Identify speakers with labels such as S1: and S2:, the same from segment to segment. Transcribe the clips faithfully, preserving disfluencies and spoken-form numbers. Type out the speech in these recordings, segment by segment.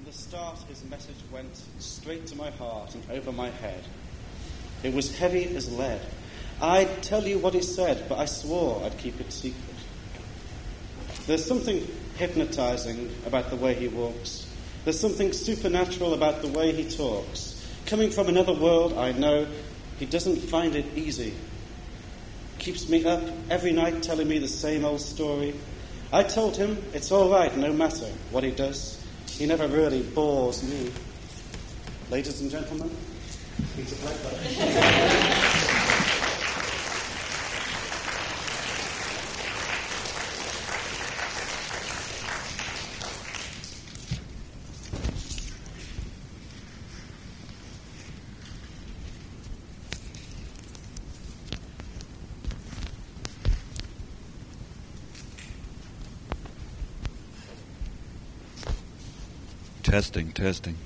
S1: From the start, his message went straight to my heart and over my head. It was heavy as lead. I'd tell you what he said, but I swore I'd keep it secret. There's something hypnotizing about the way he walks. There's something supernatural about the way he talks. Coming from another world, I know he doesn't find it easy. Keeps me up every night telling me the same old story. I told him it's all right no matter what he does. He never really bores me. Ladies and gentlemen, Peter Blackburn.
S2: Testing, testing.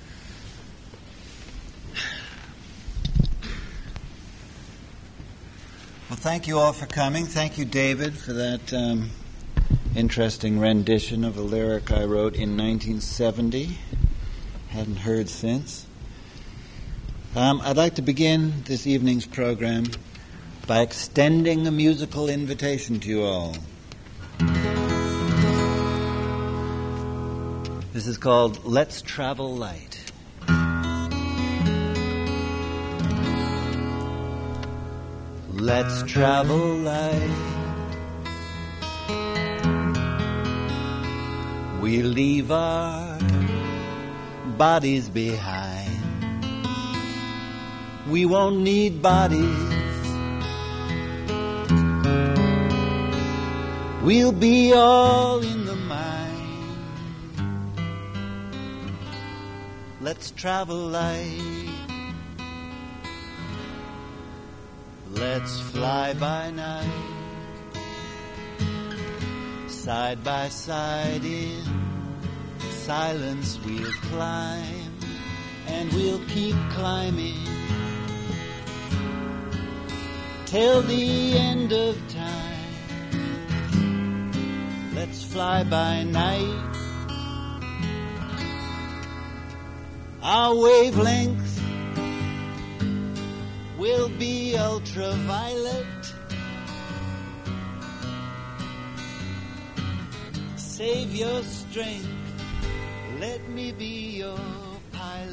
S2: Well, thank you all for coming. Thank you, David, for that um, interesting rendition of a lyric I wrote in nineteen seventy. Hadn't heard since. Um, I'd like to begin this evening's program by extending a musical invitation to you all. This is called Let's Travel Light. Let's travel light. We leave our bodies behind. We won't need bodies. We'll be all in the mind. Let's travel light. Let's fly by night. Side by side in silence we'll climb. And we'll keep climbing till the end of time. Let's fly by night. Our wavelength will be ultraviolet. Save your strength, let me be your pilot.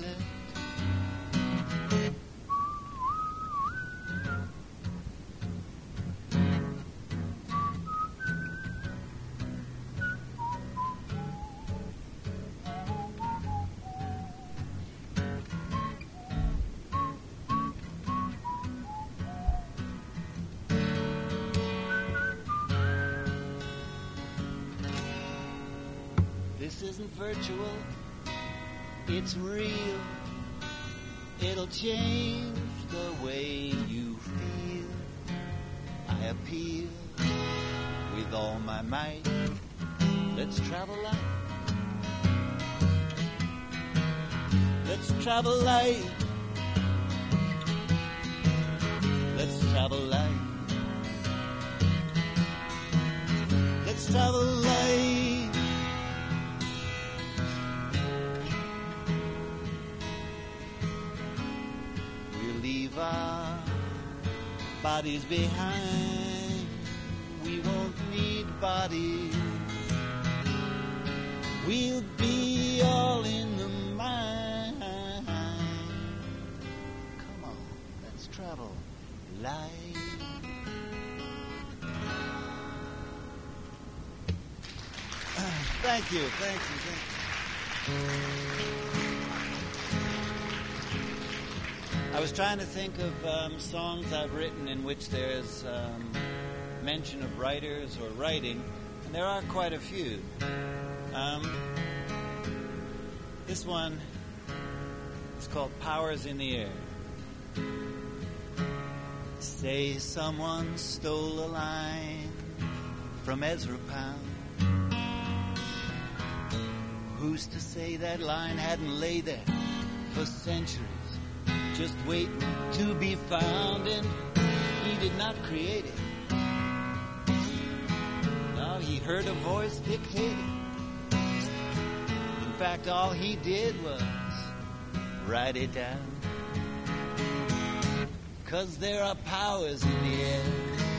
S2: This isn't virtual, it's real. It'll change the way you feel. I appeal with all my might. Let's travel light. Let's travel light. Let's travel light. Let's travel light. Our bodies behind. We won't need bodies. We'll be all in the mind. Come on, let's travel light. Thank you, thank you, thank you. I was trying to think of um, songs I've written in which there's um, mention of writers or writing, and there are quite a few. Um, this one is called Powers in the Air. Say someone stole a line from Ezra Pound. Who's to say that line hadn't lay there for centuries? Just waiting to be found, and he did not create it. No, he heard a voice dictating in fact, all he did was write it down. 'Cause there are powers in the air,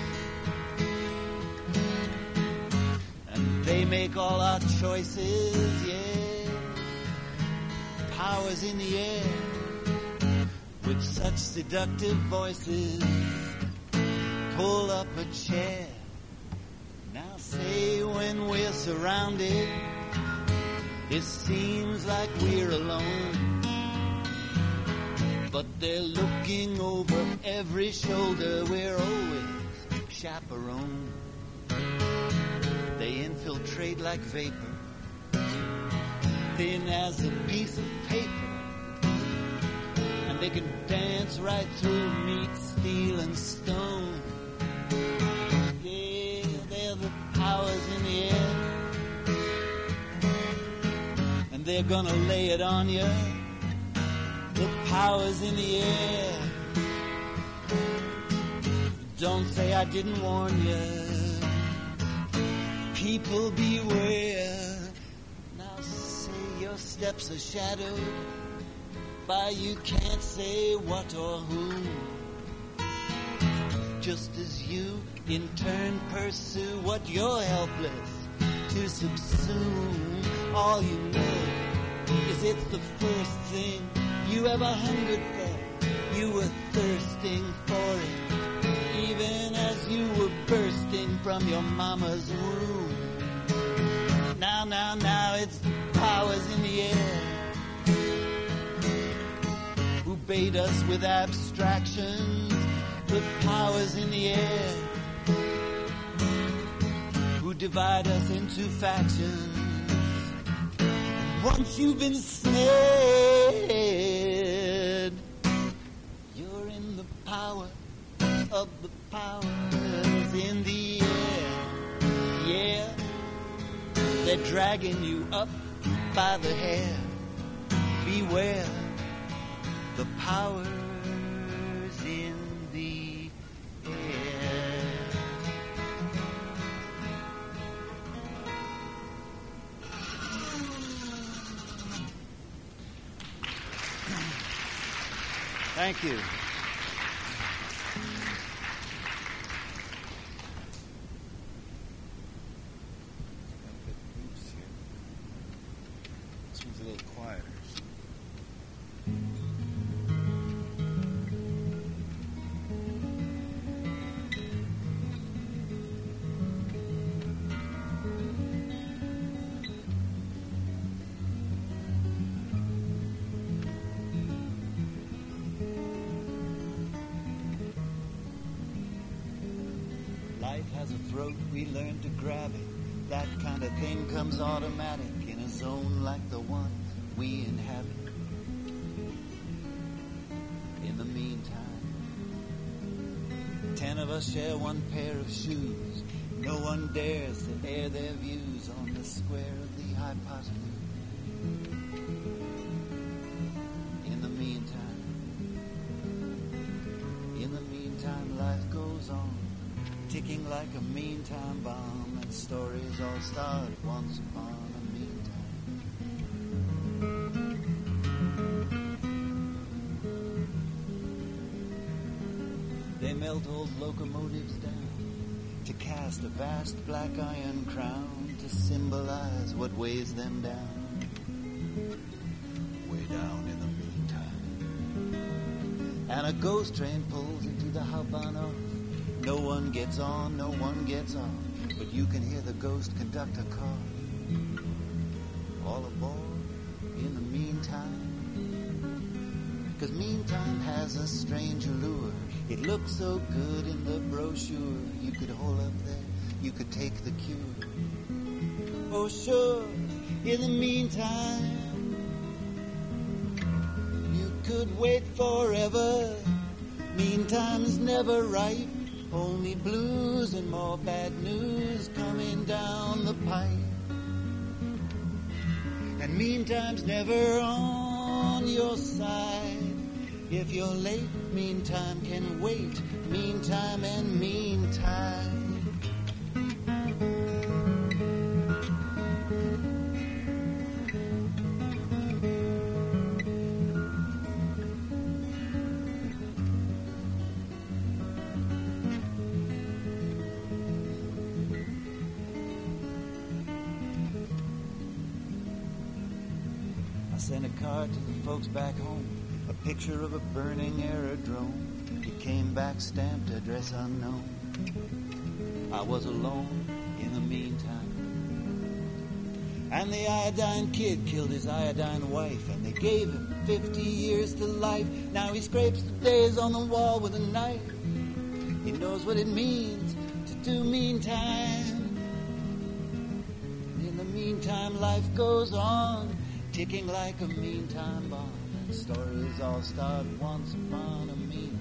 S2: and they make all our choices, yeah. Powers in the air with such seductive voices. Pull up a chair. Now say when we're surrounded, it seems like we're alone. But they're looking over every shoulder. We're always chaperoned. They infiltrate like vapor, thin as a piece of paper. And they can dance right through meat, steel, and stone. Yeah, they're the powers in the air, and they're gonna lay it on you. The powers in the air. Don't say I didn't warn you. People beware. Now say your steps are shadowed by you can't say what or who. Just as you in turn pursue what you're helpless to subsume. All you know is it's the first thing you ever hungered for. You were thirsting for it, even as you were bursting from your mama's womb. Now, now, now, it's the powers in the air who bait us with abstractions. The powers in the air who divide us into factions. Once you've been snared, you're in the power of the powers in the air. Yeah, they're dragging you up by the hair. Beware the powers in the air. Thank you.
S1: This one's a little quieter.
S2: Life has a throat, we learn to grab it. That kind of thing comes automatic in a zone like the one we inhabit. In the meantime, ten of us share one pair of shoes. No one dares to air their views on the square of the hypotenuse. In the meantime, in the meantime, life goes on, ticking like a meantime bomb, and stories all start once upon a meantime. They melt old locomotives down to cast a vast black iron crown to symbolize what weighs them down. Way down in the meantime. And a ghost train pulls into the Habano. No one gets on, no one gets off, but you can hear the ghost conductor call. All aboard in the meantime. 'Cause meantime has a strange allure. It looks so good in the brochure. You could hold up there, you could take the cure. Oh sure, in the meantime, you could wait forever. Meantime's never right. Only blues and more bad news coming down the pipe. And meantime's never on your side. If you're late, meantime can wait. Meantime and meantime. I sent a card to the folks back home, a picture of a burning aerodrome. It came back stamped, address unknown. I was alone in the meantime. And the iodine kid killed his iodine wife, and they gave him fifty years to life. Now he scrapes the days on the wall with a knife. He knows what it means to do meantime. In the meantime, life goes on, ticking like a meantime bomb. And stories all start once upon a meantime.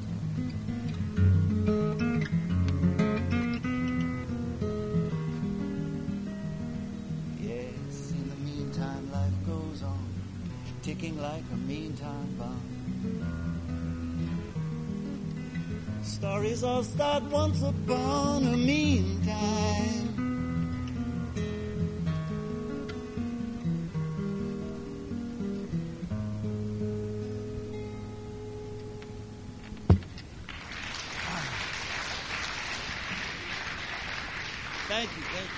S2: Yes, in the meantime, life goes on, ticking like a meantime bomb. Stories all start once upon a meantime. Thank you, thank you.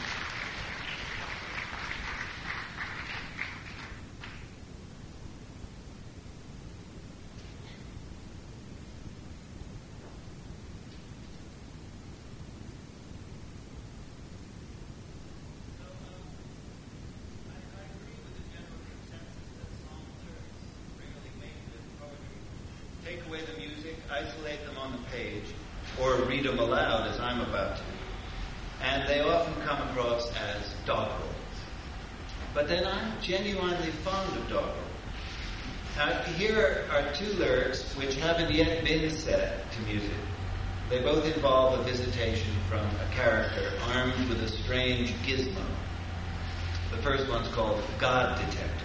S3: Take away the music, isolate them on the page, or read them aloud as I'm about to. And they often come across as doggerel. But then I'm genuinely fond of doggerel. Now, here are two lyrics which haven't yet been set to music. They both involve a visitation from a character armed with a strange gizmo. The first one's called God Detector.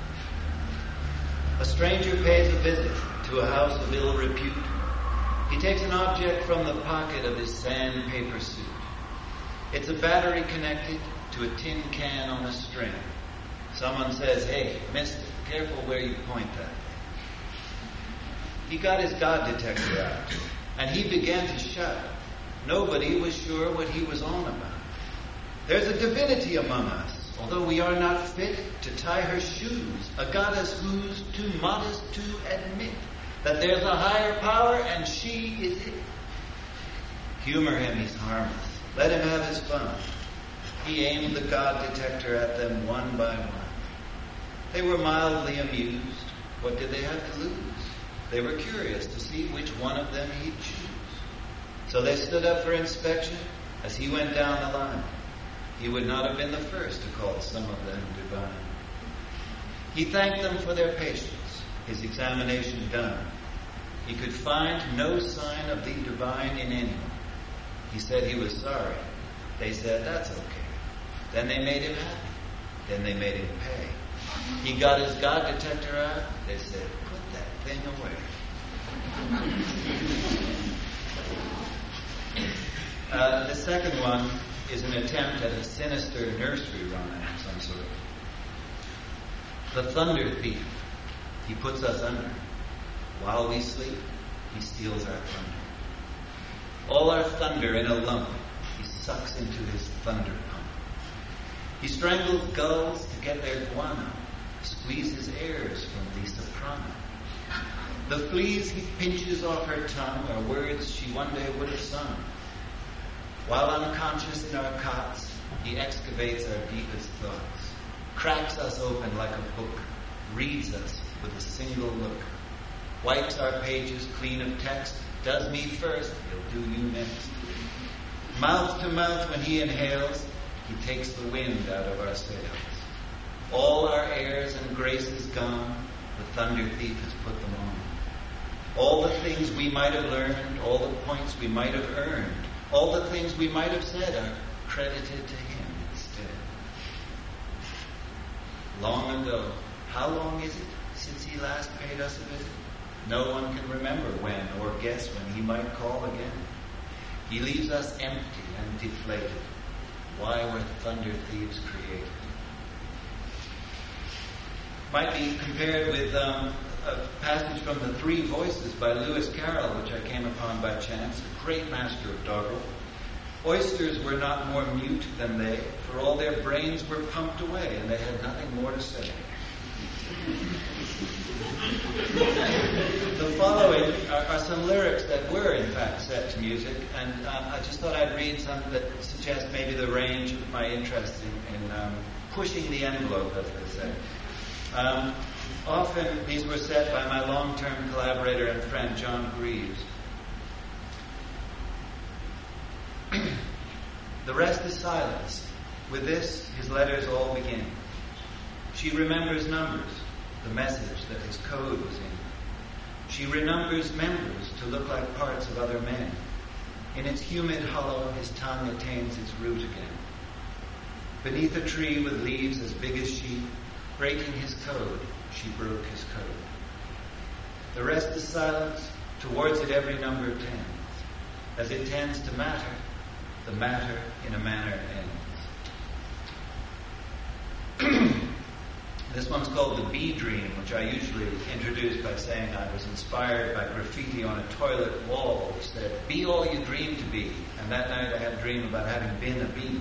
S3: A stranger pays a visit to a house of ill repute. He takes an object from the pocket of his sandpaper suit. It's a battery connected to a tin can on a string. Someone says, "Hey, mister, careful where you point that." He got his God detector out, and he began to shout. Nobody was sure what he was on about. There's a divinity among us, although we are not fit to tie her shoes, a goddess who's too modest to admit that there's a higher power and she is it. Humor him, he's harmless. Let him have his fun. He aimed the God detector at them one by one. They were mildly amused. What did they have to lose? They were curious to see which one of them he'd choose. So they stood up for inspection as he went down the line. He would not have been the first to call some of them divine. He thanked them for their patience, his examination done. He could find no sign of the divine in anyone. He said he was sorry. They said, "That's okay." Then they made him happy. Then they made him pay. He got his God detector out. They said, "Put that thing away." uh, the second one is an attempt at a sinister nursery rhyme of some sort. The thunder thief, he puts us under. While we sleep, he steals our thunder. All our thunder in a lump, he sucks into his thunder pump. He strangles gulls to get their guano, squeezes airs from the soprano. The fleas he pinches off her tongue are words she one day would have sung. While unconscious in our cots, he excavates our deepest thoughts, cracks us open like a book, reads us with a single look, wipes our pages clean of text, does me first, he'll do you next. Mouth to mouth when he inhales, he takes the wind out of our sails. All our airs and graces gone, the thunder thief has put them on. All the things we might have learned, all the points we might have earned, all the things we might have said are credited to him instead. Long ago, how long is it since he last paid us a visit? No one can remember when or guess when he might call again. He leaves us empty and deflated. Why were thunder thieves created? Might be compared with um, a passage from The Three Voices by Lewis Carroll, which I came upon by chance, a great master of doggerel. Oysters were not more mute than they, for all their brains were pumped away, and they had nothing more to say. The following are, are some lyrics that were, in fact, set to music, and uh, I just thought I'd read some that suggest maybe the range of my interest in, in um, pushing the envelope, as they say. Um, often these were set by my long-term collaborator and friend, John Greaves. The rest is silence. With this, his letters all begin. She remembers numbers, the message that his code was in. She renumbers members to look like parts of other men. In its humid hollow, his tongue attains its root again. Beneath a tree with leaves as big as she, breaking his code, she broke his code. The rest is silence. Towards it every number tends. As it tends to matter, the matter in a manner ends. This one's called The Bee Dream, which I usually introduce by saying I was inspired by graffiti on a toilet wall which said, "Be all you dream to be." And that night I had a dream about having been a bee.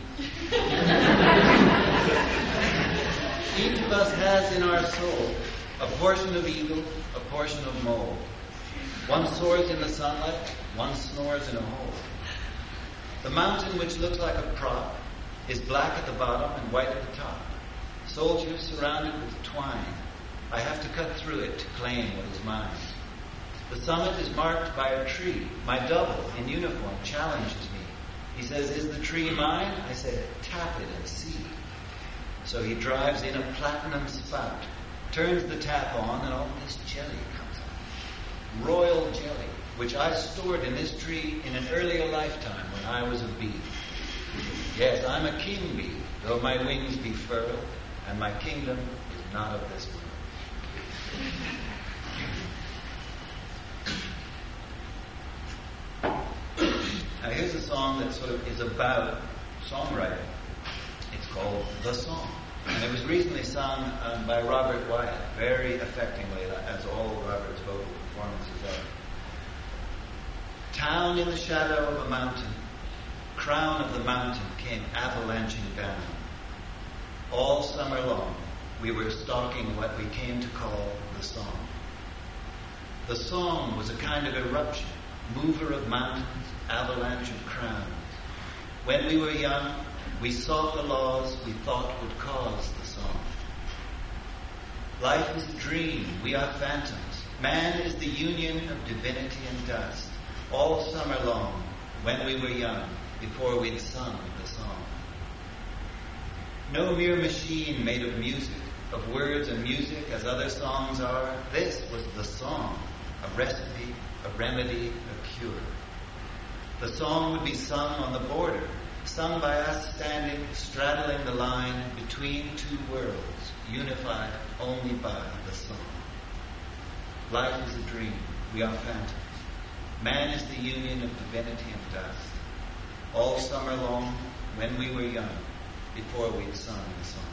S3: Each of us has in our soul a portion of eagle, a portion of mole. One soars in the sunlight, one snores in a hole. The mountain, which looks like a prop, is black at the bottom and white at the top. Soldiers surrounded with twine. I have to cut through it to claim what is mine. The summit is marked by a tree. My double in uniform challenges me. He says, "Is the tree mine?" I say, "Tap it and see." So he drives in a platinum spout, turns the tap on, and all this jelly comes out. Royal jelly, which I stored in this tree in an earlier lifetime when I was a bee. Yes, I'm a king bee, though my wings be furled, and my kingdom is not of this world. Now here's a song that sort of is about songwriting. It's called The Song. And it was recently sung um, by Robert Wyatt, very affectingly, as all Robert's vocal performances are. Town in the shadow of a mountain, crown of the mountain came avalanching down. All summer long, we were stalking what we came to call the song. The song was a kind of eruption, mover of mountains, avalanche of crowns. When we were young, we sought the laws we thought would cause the song. Life is a dream, we are phantoms. Man is the union of divinity and dust. All summer long, when we were young, before we'd sung the song. No mere machine made of music, of words and music as other songs are. This was the song, a recipe, a remedy, a cure. The song would be sung on the border, sung by us standing, straddling the line between two worlds, unified only by the song. Life is a dream, we are phantoms. Man is the union of divinity and dust. All summer long, when we were young, before we'd sung the song.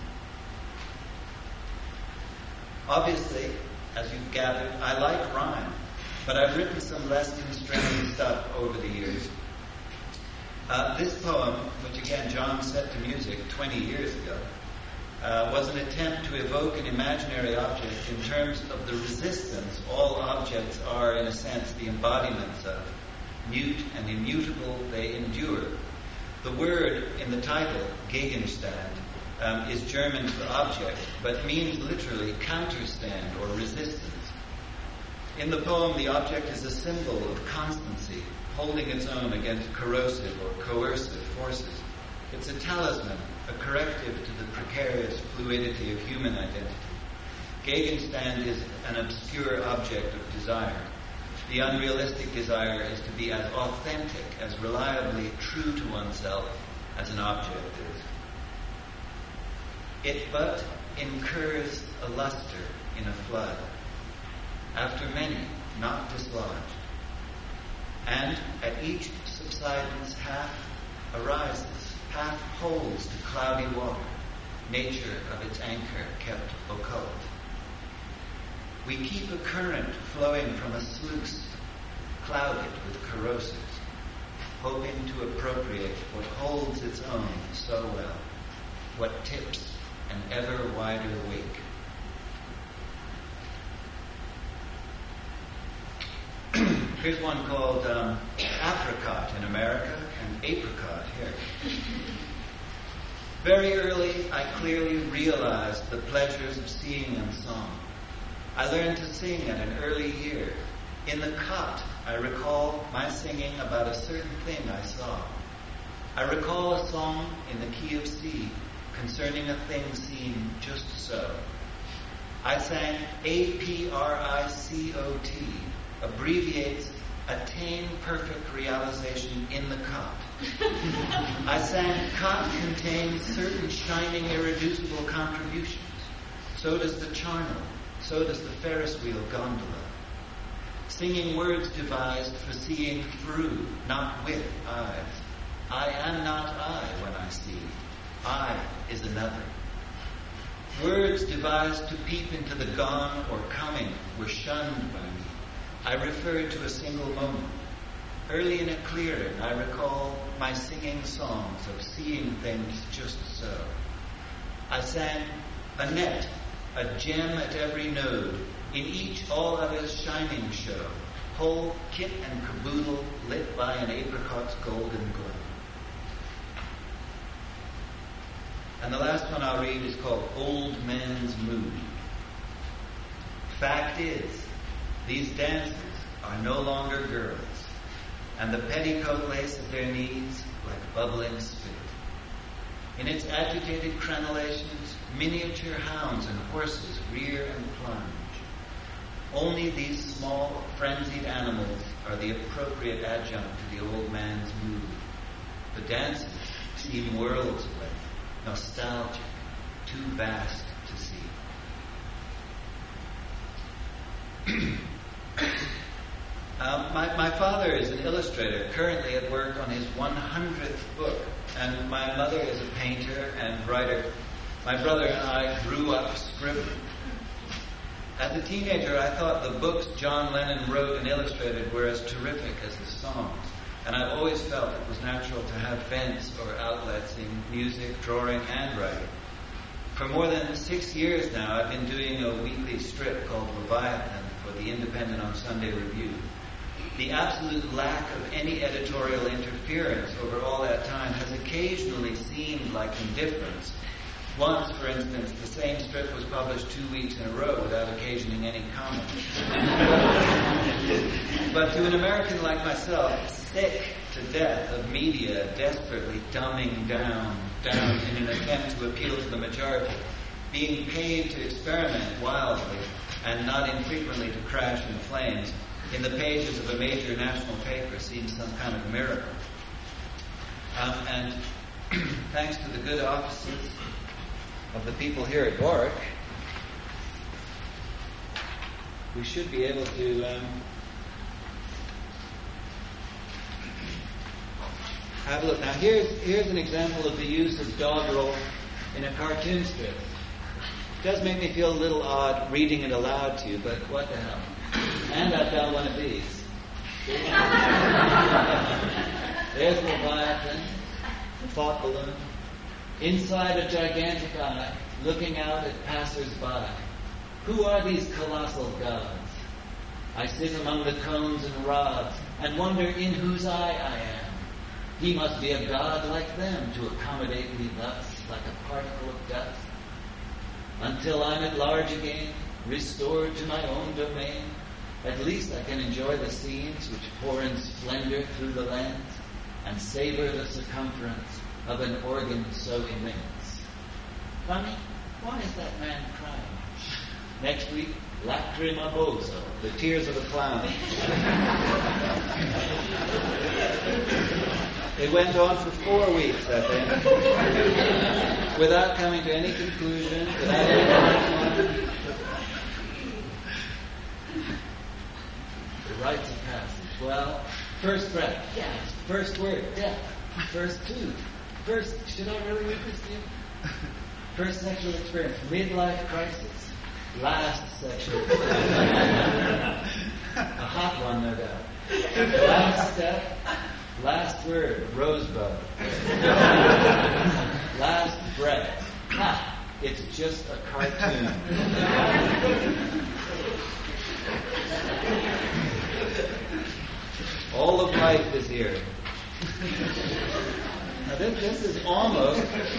S3: Obviously, as you've gathered, I like rhyme, but I've written some less constraining stuff over the years. Uh, this poem, which again John set to music twenty years ago, uh, was an attempt to evoke an imaginary object in terms of the resistance all objects are, in a sense, the embodiments of. Mute and immutable they endure. The word in the title, Gegenstand, um, is German for object, but means literally counterstand or resistance. In the poem, the object is a symbol of constancy, holding its own against corrosive or coercive forces. It's a talisman, a corrective to the precarious fluidity of human identity. Gegenstand is an obscure object of desire. The unrealistic desire is to be as authentic, as reliably true to oneself as an object is. It but incurs a luster in a flood, after many not dislodged, and at each subsidence half arises, half holds the cloudy water, nature of its anchor kept occult. We keep a current flowing from a sluice, clouded with corrosives, hoping to appropriate what holds its own so well, what tips an ever wider wake. Here's one called um, Apricot in America and Apricot here. Very early, I clearly realized the pleasures of singing and song. I learned to sing at an early year. In the cot, I recall my singing about a certain thing I saw. I recall a song in the key of C concerning a thing seen just so. I sang A P R I C O T, abbreviates Attain Perfect Realization in the Cot. I sang Cot contains certain shining irreducible contributions. So does the charnel. So does the Ferris wheel gondola. Singing words devised for seeing through, not with eyes. I am not I when I see. I is another. Words devised to peep into the gone or coming were shunned by me. I referred to a single moment. Early in a clearing, I recall my singing songs of seeing things just so. I sang a net, a gem at every node, in each all others shining show, whole kit and caboodle lit by an apricot's golden glow. And the last one I'll read is called Old Man's Mood. Fact is, these dancers are no longer girls, and the petticoat lace at their knees like bubbling spit. In its agitated crenellations, miniature hounds and horses rear and plunge. Only these small, frenzied animals are the appropriate adjunct to the old man's mood. The dances seem worlds away, nostalgic, too vast to see. um, my, my father is an illustrator, currently at work on his one hundredth book, and my mother is a painter and writer. My brother and I grew up scribbling. As a teenager, I thought the books John Lennon wrote and illustrated were as terrific as his songs. And I've always felt it was natural to have vents or outlets in music, drawing, and writing. For more than six years now, I've been doing a weekly strip called Leviathan for the Independent on Sunday Review. The absolute lack of any editorial interference over all that time has occasionally seemed like indifference. Once, for instance, the same strip was published two weeks in a row without occasioning any comment. But to an American like myself, sick to death of media desperately dumbing down, down in an attempt to appeal to the majority, being paid to experiment wildly and not infrequently to crash in flames, in the pages of a major national paper seems some kind of miracle. Um, and thanks to the good offices of the people here at Warwick, we should be able to um, have a look. Now here's, here's an example of the use of doggerel in a cartoon strip. It does make me feel a little odd reading it aloud to you, but what the hell. And I've got one of these. There's Leviathan, thought balloon. Inside a gigantic eye, looking out at passers-by. Who are these colossal gods? I sit among the cones and rods and wonder in whose eye I am. He must be a god like them to accommodate me thus, like a particle of dust. Until I'm at large again, restored to my own domain, at least I can enjoy the scenes which pour in splendor through the lands and savor the circumference of an organ so immense. Funny, why is that man crying? Next week, Lacrima Bozo, the tears of a clown. It went on for four weeks, I think, without coming to any conclusion, without any The rites of passage. Well, first breath, yes. First word, death. First tooth. First, should I really read this to you? First sexual experience, midlife crisis. Last sexual experience. A hot one, no doubt. Last step, last word, rosebud. Last breath. Ha! It's just a cartoon. All of life is here. Now this, this is almost...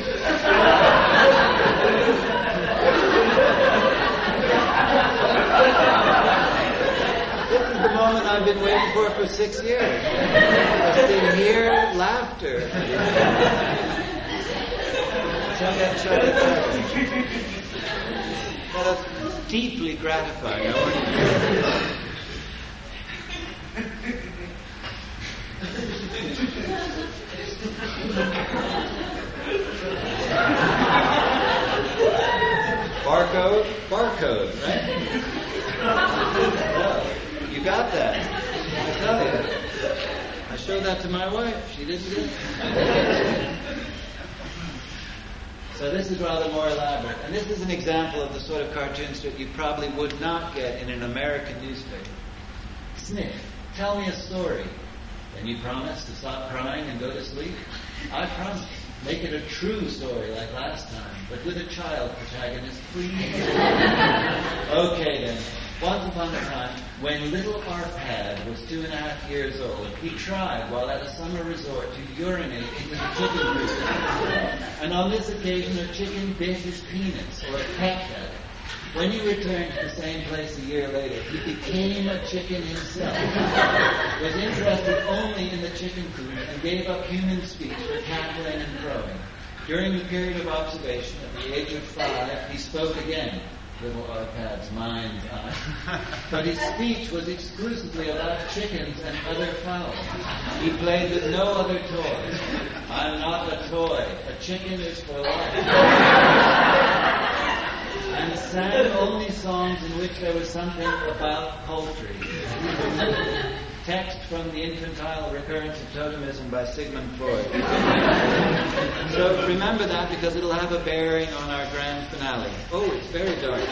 S3: This is the moment I've been waiting for for six years. Just to hear laughter. Chug it, chug it, chug it. Well, that's deeply gratifying. I want to Barcode? Barcode, right? Well, you got that. I tell you. I showed that to my wife. She didn't get it. So this is rather more elaborate. And this is an example of the sort of cartoon strip you probably would not get in an American newspaper. Sniff, tell me a story. Then you promise to stop crying and go to sleep? I promise. Make it a true story like last time, but with a child protagonist, please. Okay then. Once upon a time, when little Arpad was two and a half years old, he tried, while at a summer resort, to urinate into the chicken coop. And on this occasion, a chicken bit his penis, or pecked at it. When he returned to the same place a year later, he became a chicken himself, was interested only in the chicken coop, and gave up human speech for cackling and crowing. During the period of observation, at the age of five, he spoke again, little Arpad's mind's eye. But his speech was exclusively about chickens and other fowl. He played with no other toys. I'm not a toy. A chicken is for life. And sang only songs in which there was something about poultry. Text from The Infantile Recurrence of Totemism by Sigmund Freud. So remember that, because it'll have a bearing on our grand finale. Oh, it's very dark.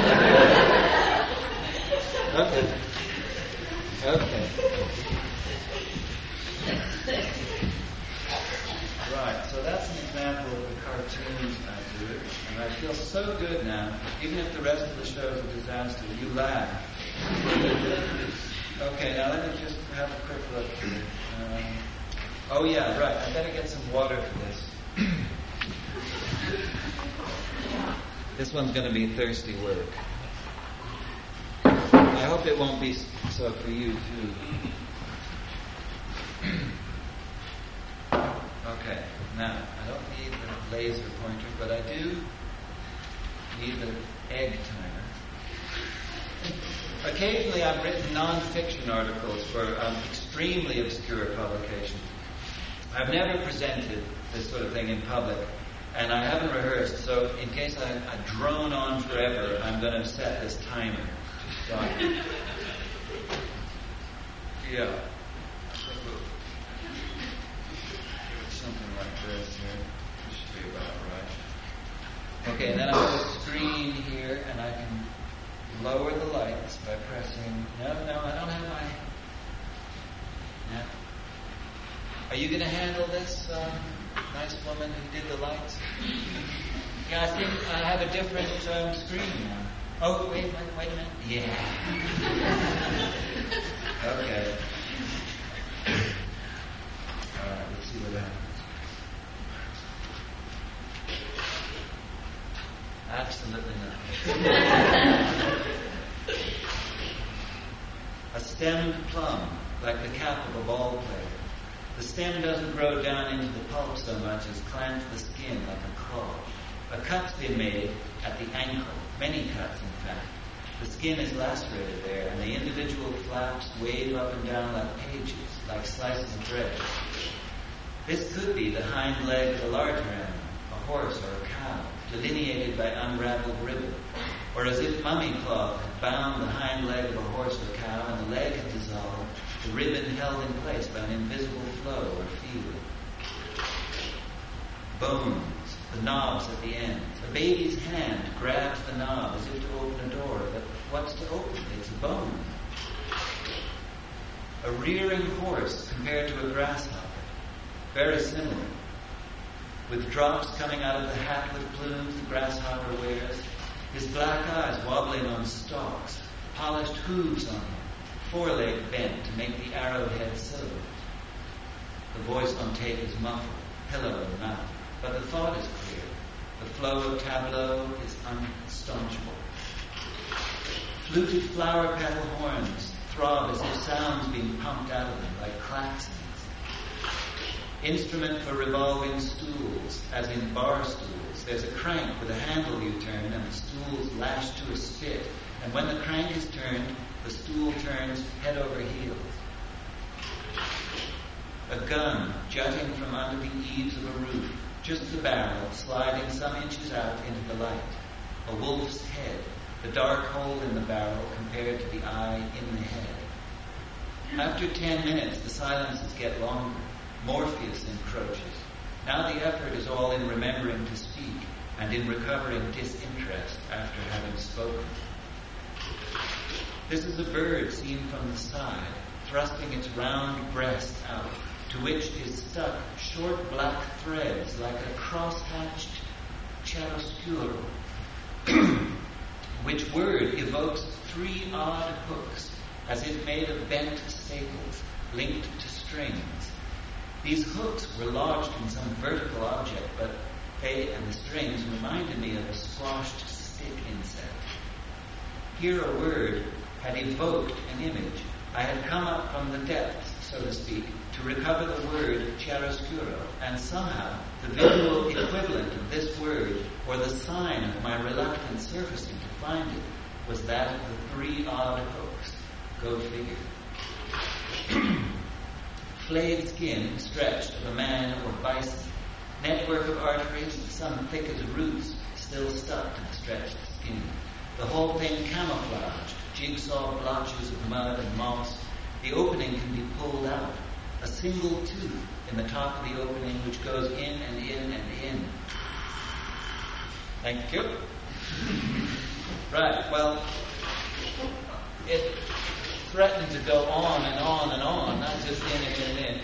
S3: Okay. Okay. Right, so that's an example of the cartoons I do. And I feel so good now, even if the rest of the show is a disaster, you laugh. Okay, now let me just have a quick look here. Um, oh yeah, right, I better get some water for this. This one's going to be thirsty work. I hope it won't be so for you too. Okay, now, I don't need the laser pointer, but I do need the egg timer. Occasionally I've written non-fiction articles for um, extremely obscure publications. I've never presented this sort of thing in public, and I haven't rehearsed, so in case I, I drone on forever, I'm going to set this timer to stop. Yeah. Something like this here. This should be about right. Okay, and then I have a screen here, and I can lower the lights by pressing... No, no, I don't have my... No. Are you going to handle this, um, nice woman who did the lights? Yeah, I think I have a different um, screen now. Oh, wait, wait, wait a minute. Yeah. Okay. All right, let's see what happens. Absolutely not. A stemmed plum, like the cap of a ball player. The stem doesn't grow down into the pulp so much as clamps the skin like a claw. A cut's been made at the ankle, many cuts in fact. The skin is lacerated there, and the individual flaps wave up and down like pages, like slices of bread. This could be the hind leg of a larger animal, a horse or a cow, delineated by unraveled ribbon, or as if mummy cloth had bound the hind leg of a horse or cow and the leg had dissolved, the ribbon held in place by an invisible flow or feeling. Bones, the knobs at the end. A baby's hand grabs the knob as if to open a door, but what's to open? It's a bone. A rearing horse compared to a grasshopper. Very similar. With drops coming out of the hatlet plumes the grasshopper wears, his black eyes wobbling on stalks, polished hooves on him, foreleg bent to make the arrowhead syllables. The voice on tape is muffled, pillow in mouth, but the thought is clear. The flow of tableau is unstaunchable. Fluted flower petal horns throb as if sounds being pumped out of them like claxons. Instrument for revolving stools, as in bar stools. There's a crank with a handle you turn and the stool's lashed to a spit. And when the crank is turned, the stool turns head over heels. A gun jutting from under the eaves of a roof, just the barrel sliding some inches out into the light. A wolf's head, the dark hole in the barrel compared to the eye in the head. After ten minutes, the silences get longer. Morpheus encroaches. Now the effort is all in remembering to speak and in recovering disinterest after having spoken. This is a bird seen from the side, thrusting its round breast out, to which is stuck short black threads like a cross-hatched chiaroscuro, which word evokes three odd hooks, as if made of bent staples, linked to strings. These hooks were lodged in some vertical object, but they and the strings reminded me of a squashed stick insect. Here a word had evoked an image. I had come up from the depths, so to speak, to recover the word chiaroscuro, and somehow the visual equivalent of this word, or the sign of my reluctant surfacing to find it, was that of the three odd hooks. Go figure. Flayed skin stretched of a man or bison. Network of arteries, some thick as roots, still stuck to the stretched skin. The whole thing camouflaged, jigsaw blotches of mud and moss. The opening can be pulled out. A single tooth in the top of the opening which goes in and in and in. Thank you. Right, well, it threatened to go on and on and on, not just in and in and in.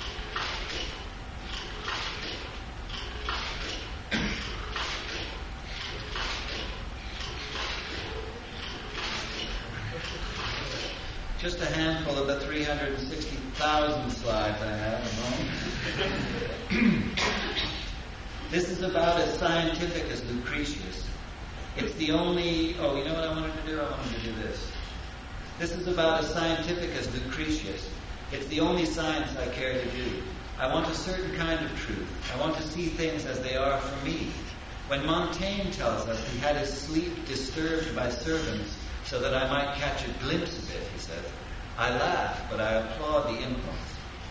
S3: Just a handful of the three hundred sixty thousand slides I have at the moment. This is about as scientific as Lucretius. It's the only... Oh, you know what I wanted to do? I wanted to do this. This is about as scientific as Lucretius. It's the only science I care to do. I want a certain kind of truth. I want to see things as they are for me. When Montaigne tells us he had his sleep disturbed by servants so that I might catch a glimpse of it, he says, I laugh, but I applaud the impulse.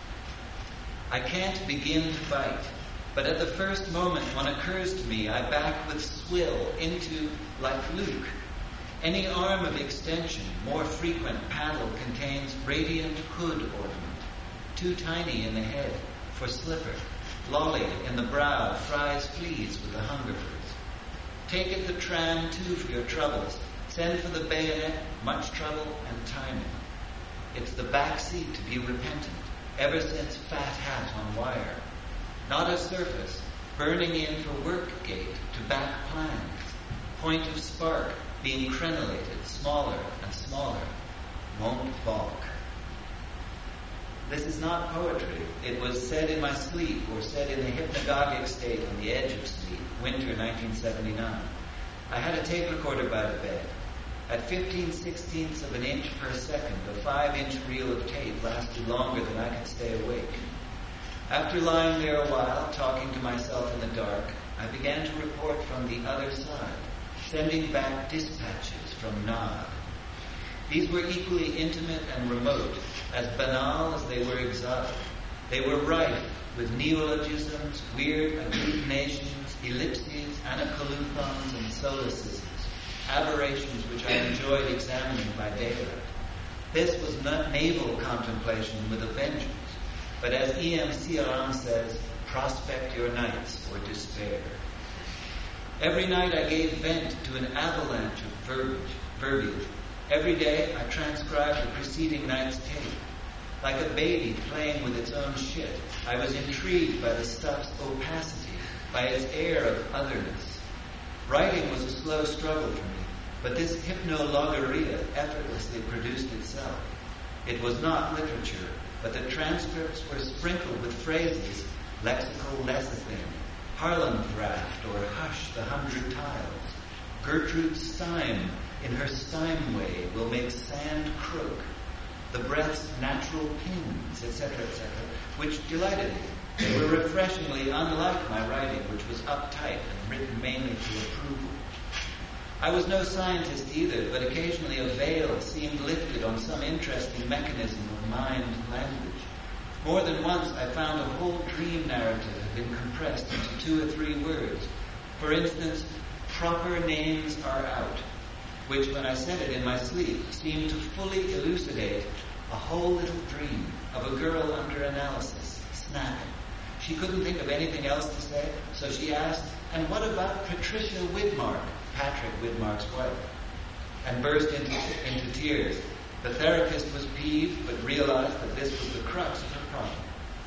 S3: I can't begin to fight, but at the first moment one occurs to me, I back with swill into, like Luke. Any arm of extension, more frequent paddle, contains radiant hood ornament, too tiny in the head for slipper, lolly in the brow, fries fleas with the hungerfors. Take it the tram too for your troubles. Send for the bayonet, much trouble and timing. It's the back seat to be repentant, ever since fat hat on wire. Not a surface, burning in for work gate to back plans. Point of spark, being crenellated, smaller and smaller. Won't balk. This is not poetry. It was said in my sleep, or said in the hypnagogic state on the edge of sleep, winter nineteen seventy-nine. I had a tape recorder by the bed. At fifteen sixteenths of an inch per second, a five-inch reel of tape lasted longer than I could stay awake. After lying there a while, talking to myself in the dark, I began to report from the other side, sending back dispatches from Nod. These were equally intimate and remote, as banal as they were exotic. They were rife with neologisms, weird agglutinations, ellipses, anacoluthons, and solecisms. Aberrations which I enjoyed examining by daylight. This was not naval contemplation with a vengeance, but as E M Cearam says, prospect your nights for despair. Every night I gave vent to an avalanche of verbiage. verbiage. Every day I transcribed the preceding night's tape. Like a baby playing with its own shit, I was intrigued by the stuff's opacity, by its air of otherness. Writing was a slow struggle for me, but this hypnologoria effortlessly produced itself. It was not literature, but the transcripts were sprinkled with phrases, lexical lessithin, Harlandraft or Hush the Hundred Tiles, Gertrude Stein in her Steinway will make sand crook, the breath's natural pins, et cetera, et cetera, which delighted me. They were refreshingly unlike my writing, which was uptight and written mainly to approval. I was no scientist either, but occasionally a veil seemed lifted on some interesting mechanism of mind language. More than once I found a whole dream narrative had been compressed into two or three words. For instance, proper names are out, which when I said it in my sleep seemed to fully elucidate a whole little dream of a girl under analysis, snapping. She couldn't think of anything else to say, so she asked, "And what about Patricia Widmark, Patrick Widmark's wife?" and burst into, into tears. The therapist was peeved, but realized that this was the crux of her problem.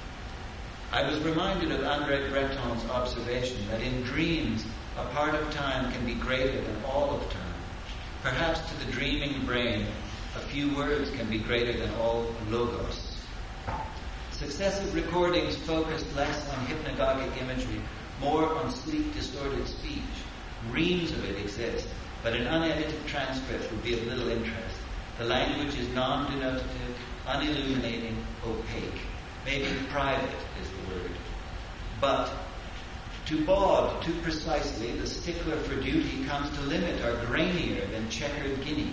S3: I was reminded of André Breton's observation that in dreams, a part of time can be greater than all of time. Perhaps to the dreaming brain, a few words can be greater than all logos. Successive recordings focused less on hypnagogic imagery, more on sleep-distorted speech. Reams of it exist, but an unedited transcript would be of little interest. The language is non-denotative, unilluminating, opaque. Maybe private is the word. But to baud too precisely, the stickler for duty comes to limit our grainier than checkered guinea.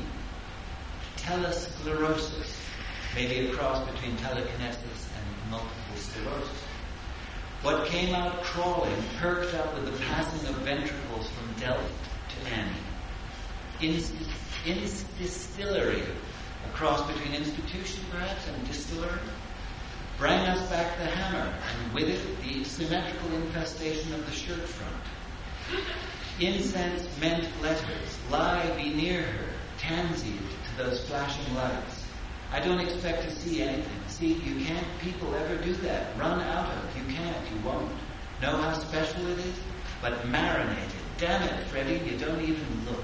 S3: Telesclerosis, maybe a cross between telekinesis and multiple sclerosis. What came out crawling perked up with the passing of ventricles from Delft to Annie. Inst- Instistillery, a cross between institution perhaps and distillery, bring us back the hammer, and with it the symmetrical infestation of the shirt front. Incense meant letters, lie be near her, tansied to those flashing lights. I don't expect to see anything. See, you can't people ever do that. Run out of it. You can't, you won't. Know how special it is? But marinate it. Damn it, Freddie, you don't even look.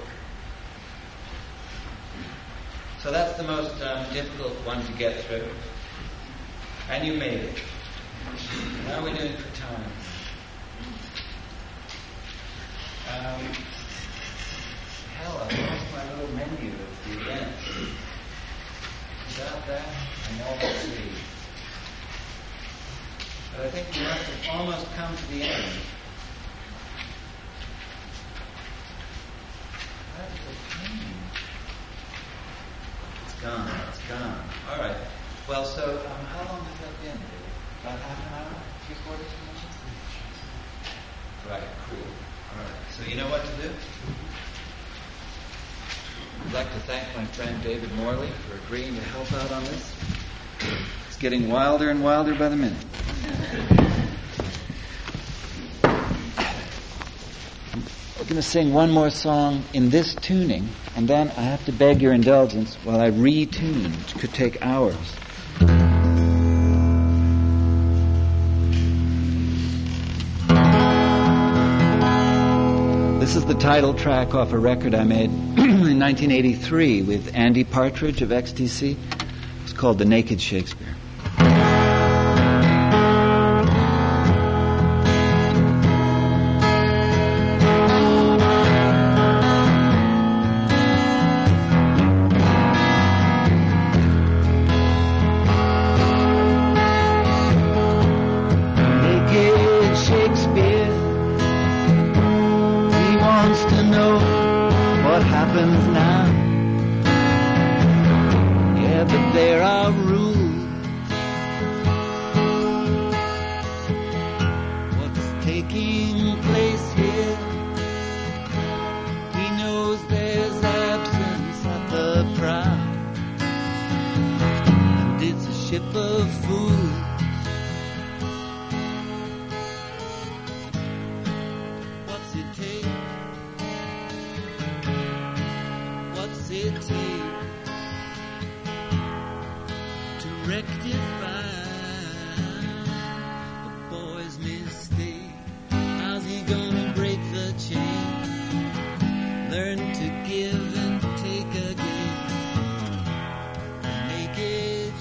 S3: So that's the most um, difficult one to get through. And you made it. How are we doing for time? Um, hell, I lost my little menu of the event. Without that, I'm all at sea. But I think we must have almost come to the end. That is a pain. It's gone. It's gone. All right. Well, so um, how long has that been, David? About half an hour? Three quarters of an hour? Right, cool. All right. So you know what to do? I'd like to thank my friend David Morley for agreeing to help out on this.
S2: It's getting wilder and wilder by the minute. We're going to sing one more song in this tuning, and then I have to beg your indulgence while I retune, which could take hours. This is the title track off a record I made in nineteen eighty-three with Andy Partridge of X T C. It's called The Naked Shakespeare.
S4: Learn to give and take again. Naked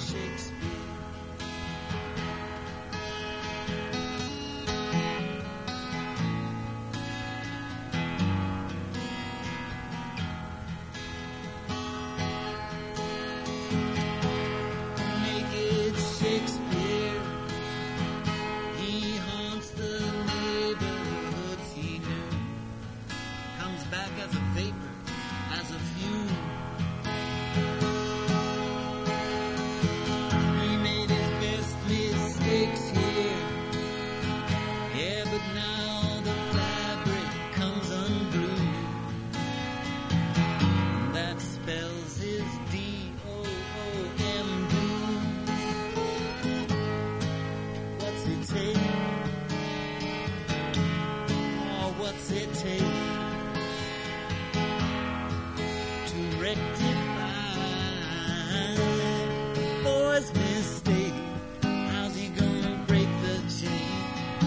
S2: Boy's mistake. How's he gonna break the chain?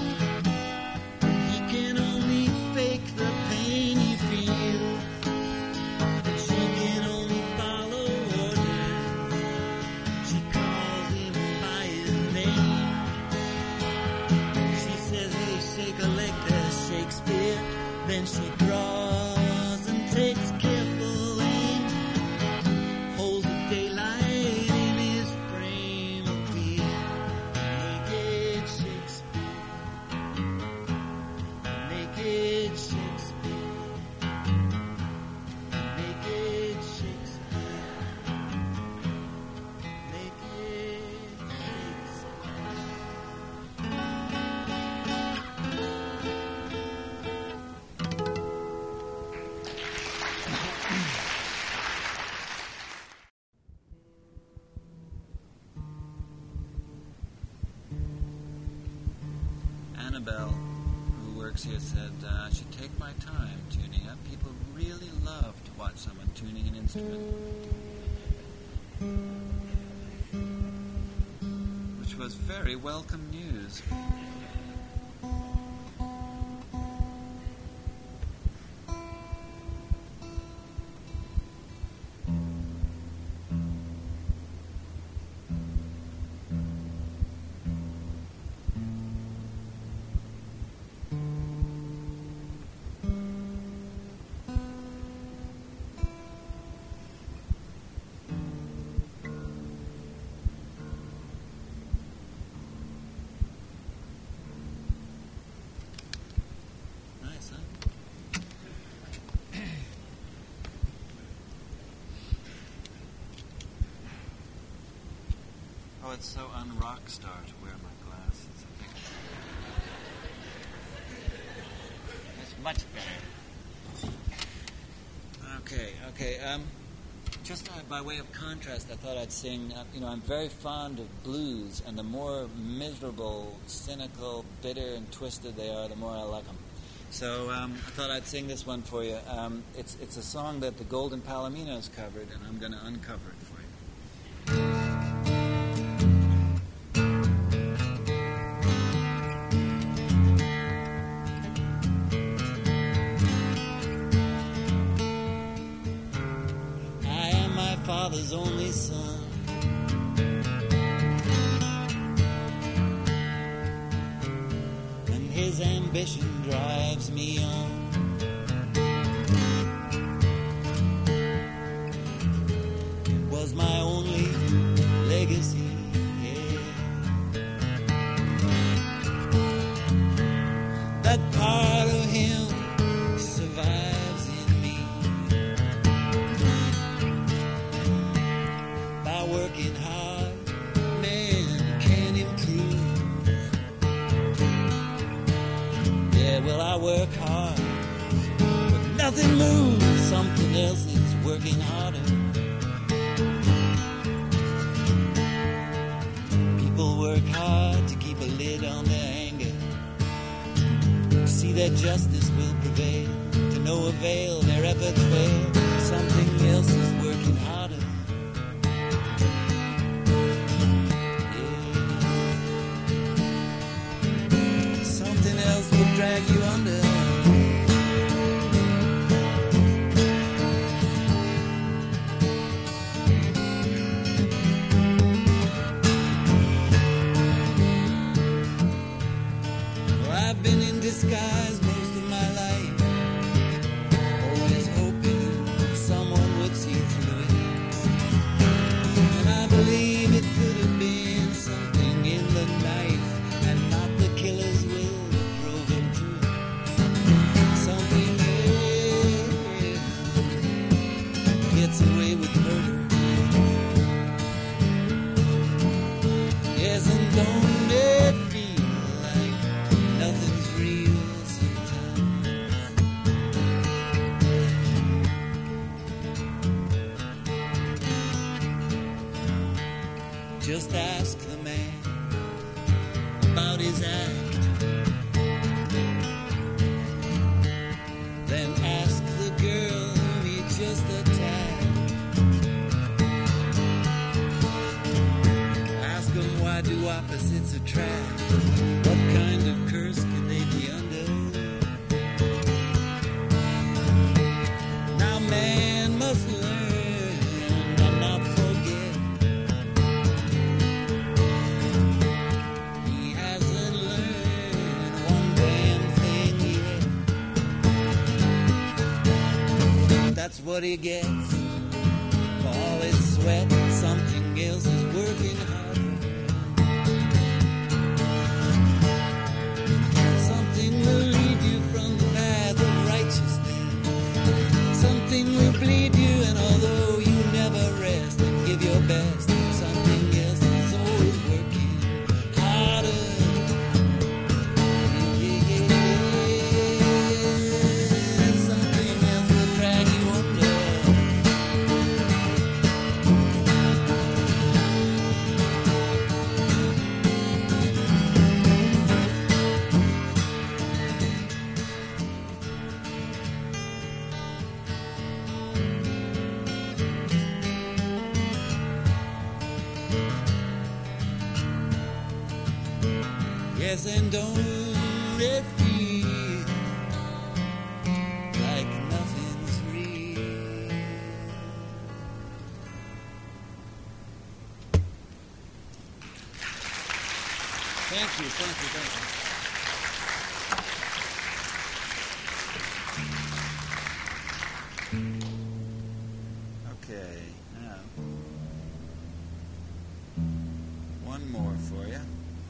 S2: He can only fake the pain he feels. She can only follow orders. She calls him by his name. She says, hey, shake a leg, there's Shakespeare. Then she draws and takes careful aim. Holds the daylight in his frame of beer. Naked Shakespeare. Naked Shakespeare. Naked Shakespeare. Naked Annabelle, who works here, said uh, I should take my time tuning up. People really love to watch someone tuning an instrument. Which was very welcome news. Nice, huh? Oh, it's so un-rock star to wear my glasses. It's much better. Okay, okay. Um, just uh, by way of contrast, I thought I'd sing. Uh, you know, I'm very fond of blues, and the more miserable, cynical, bitter, and twisted they are, the more I like them. So um, I thought I'd sing this one for you. Um, it's it's a song that the Golden Palominos covered, and I'm going to uncover it for you. I am my father's only son. And his ambition drives me on. It was my only legacy, yeah. That part of him survives in me. By working hard, man can improve. Yeah, well, I work hard, but nothing moves. Something else is working harder. People work hard to keep a lid on their anger. See that justice will prevail. To no avail, their efforts fail. Something else is working harder. Yeah. Something else will drag you under. Well, I've been in disguise most of my life, always hoping someone would see through it. And I believe it could have been something in the knife, and not the killer's will that drove him to it. Something else gets away with murder. Yes, and don't it feel like nothing's real sometimes? Just ask the man about his act, then ask the girl whom he just attacked. opposites attract. What kind of curse could they be under? Now man must learn and not forget. He hasn't learned one damn thing yet. That's what he gets for all his sweat. Something else is working harder. Something will lead you from the path of righteousness. Something will bleed you, and although you never rest and give your best, something else is always working harder. Yeah, yeah, yeah. Something else will drag you under. Yes, and don't it feel like nothing's real? Thank you, thank you, thank you. Okay, now one more for you.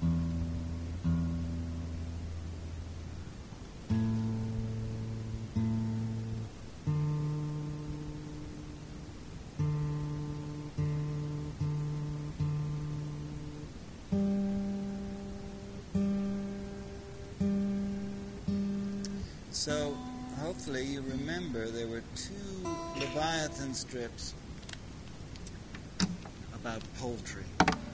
S2: So, hopefully you remember there were two Leviathan strips about poultry.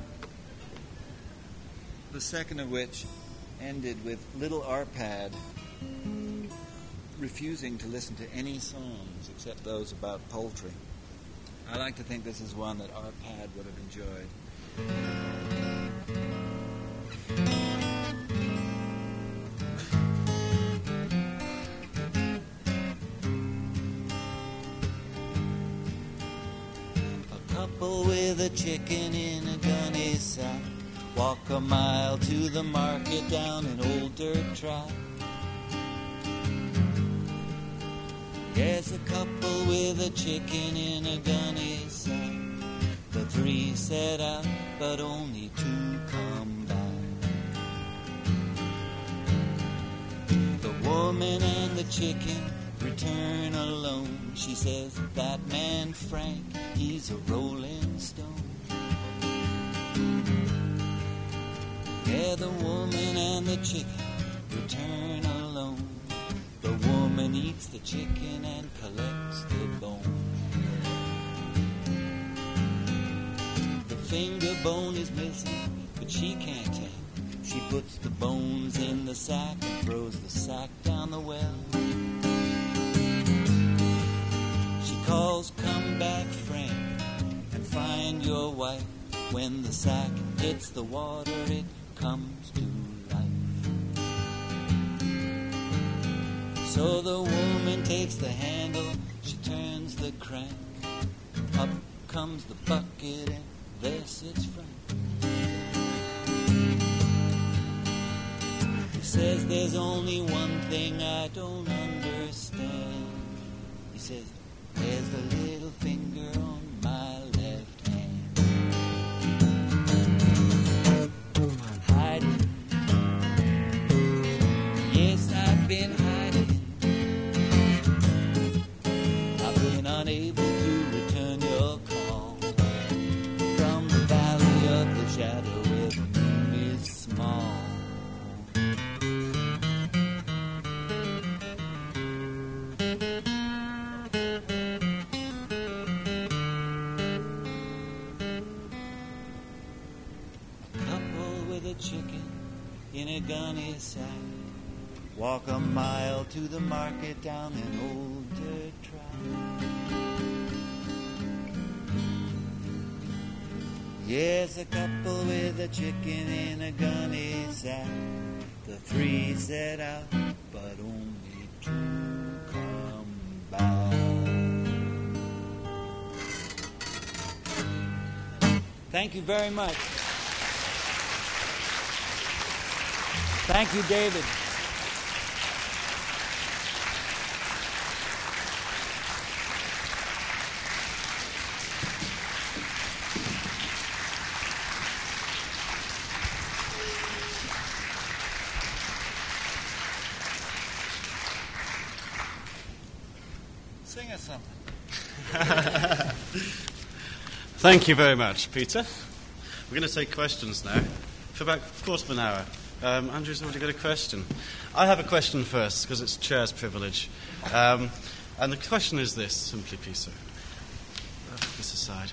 S2: The second of which ended with little Arpad refusing to listen to any songs except those about poultry. I like to think this is one that Arpad would have enjoyed. With a chicken in a gunny sack, walk a mile to the market down an old dirt track. Yes, a couple with a chicken in a gunny sack. The three set out, but only two come back. The woman and the chicken return alone. She says, that man Frank, he's a rolling stone. Yeah, the woman and the chicken return alone. The woman eats the chicken and collects the bone. The finger bone is missing, but she can't tell. She puts the bones in the sack and throws the sack down the well. Calls, come back, friend, and find your wife. When the sack hits the water, it comes to life. So the woman takes the handle, she turns the crank. Up comes the bucket, and there sits Frank. He says, there's only one thing I don't understand. He says, there's the little finger on my left hand. Hiding. Yes, I've been hiding. I've been unable to return your call. From the valley of the shadow where the moon is small. Chicken in a gunny sack, walk a mile to the market down an old dirt track. Yes, a couple with a chicken in a gunny sack. The three set out, but only two come back. Thank you very much. Thank you, David. Sing us something.
S1: Thank you very much, Peter. We're going to take questions now for about a quarter of an hour. Um, Andrew's already got a question. I have a question first, because it's chair's privilege. Um, and the question is this, simply, Peter. I'll put this aside.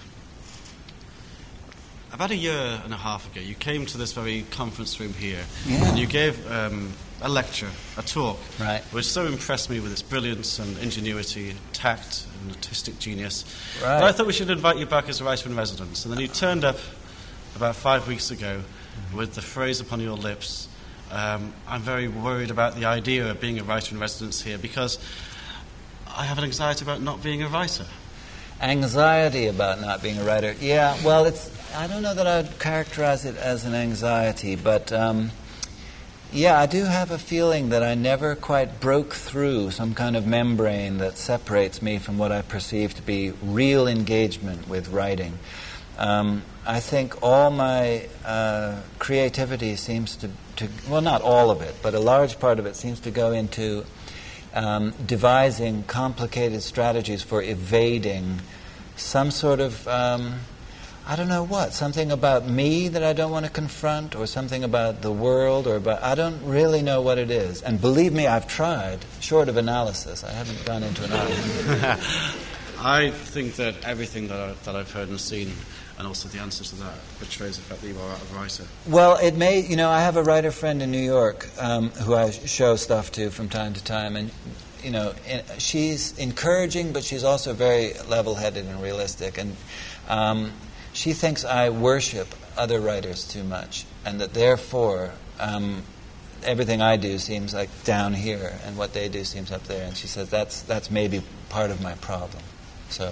S1: About a year and a half ago, you came to this very conference room here,
S2: yeah.
S1: and you gave um, a lecture, a talk,
S2: right.
S1: which so impressed me with its brilliance and ingenuity, tact and artistic genius.
S2: Right.
S1: But I thought we should invite you back as a writer in residence. And then you turned up about five weeks ago with the phrase upon your lips, um, I'm very worried about the idea of being a writer in residence here because I have an anxiety about not being a writer.
S2: Anxiety about not being a writer. Yeah, well, it's. I don't know that I'd characterize it as an anxiety, but um, yeah, I do have a feeling that I never quite broke through some kind of membrane that separates me from what I perceive to be real engagement with writing. Um, I think all my uh, creativity seems to, to, well, not all of it, but a large part of it seems to go into um, devising complicated strategies for evading some sort of, um, I don't know what, something about me that I don't want to confront, or something about the world, or about, I don't really know what it is. And believe me, I've tried, short of analysis. I haven't gone into analysis.
S1: I think that everything that, I, that I've heard and seen, and also the answers to that, betrays the fact that you are a writer.
S2: Well, it may, you know, I have a writer friend in New York um, who I show stuff to from time to time, and, you know, she's encouraging, but she's also very level-headed and realistic, and um, she thinks I worship other writers too much, and that therefore um, everything I do seems like down here, and what they do seems up there, and she says that's that's maybe part of my problem. So,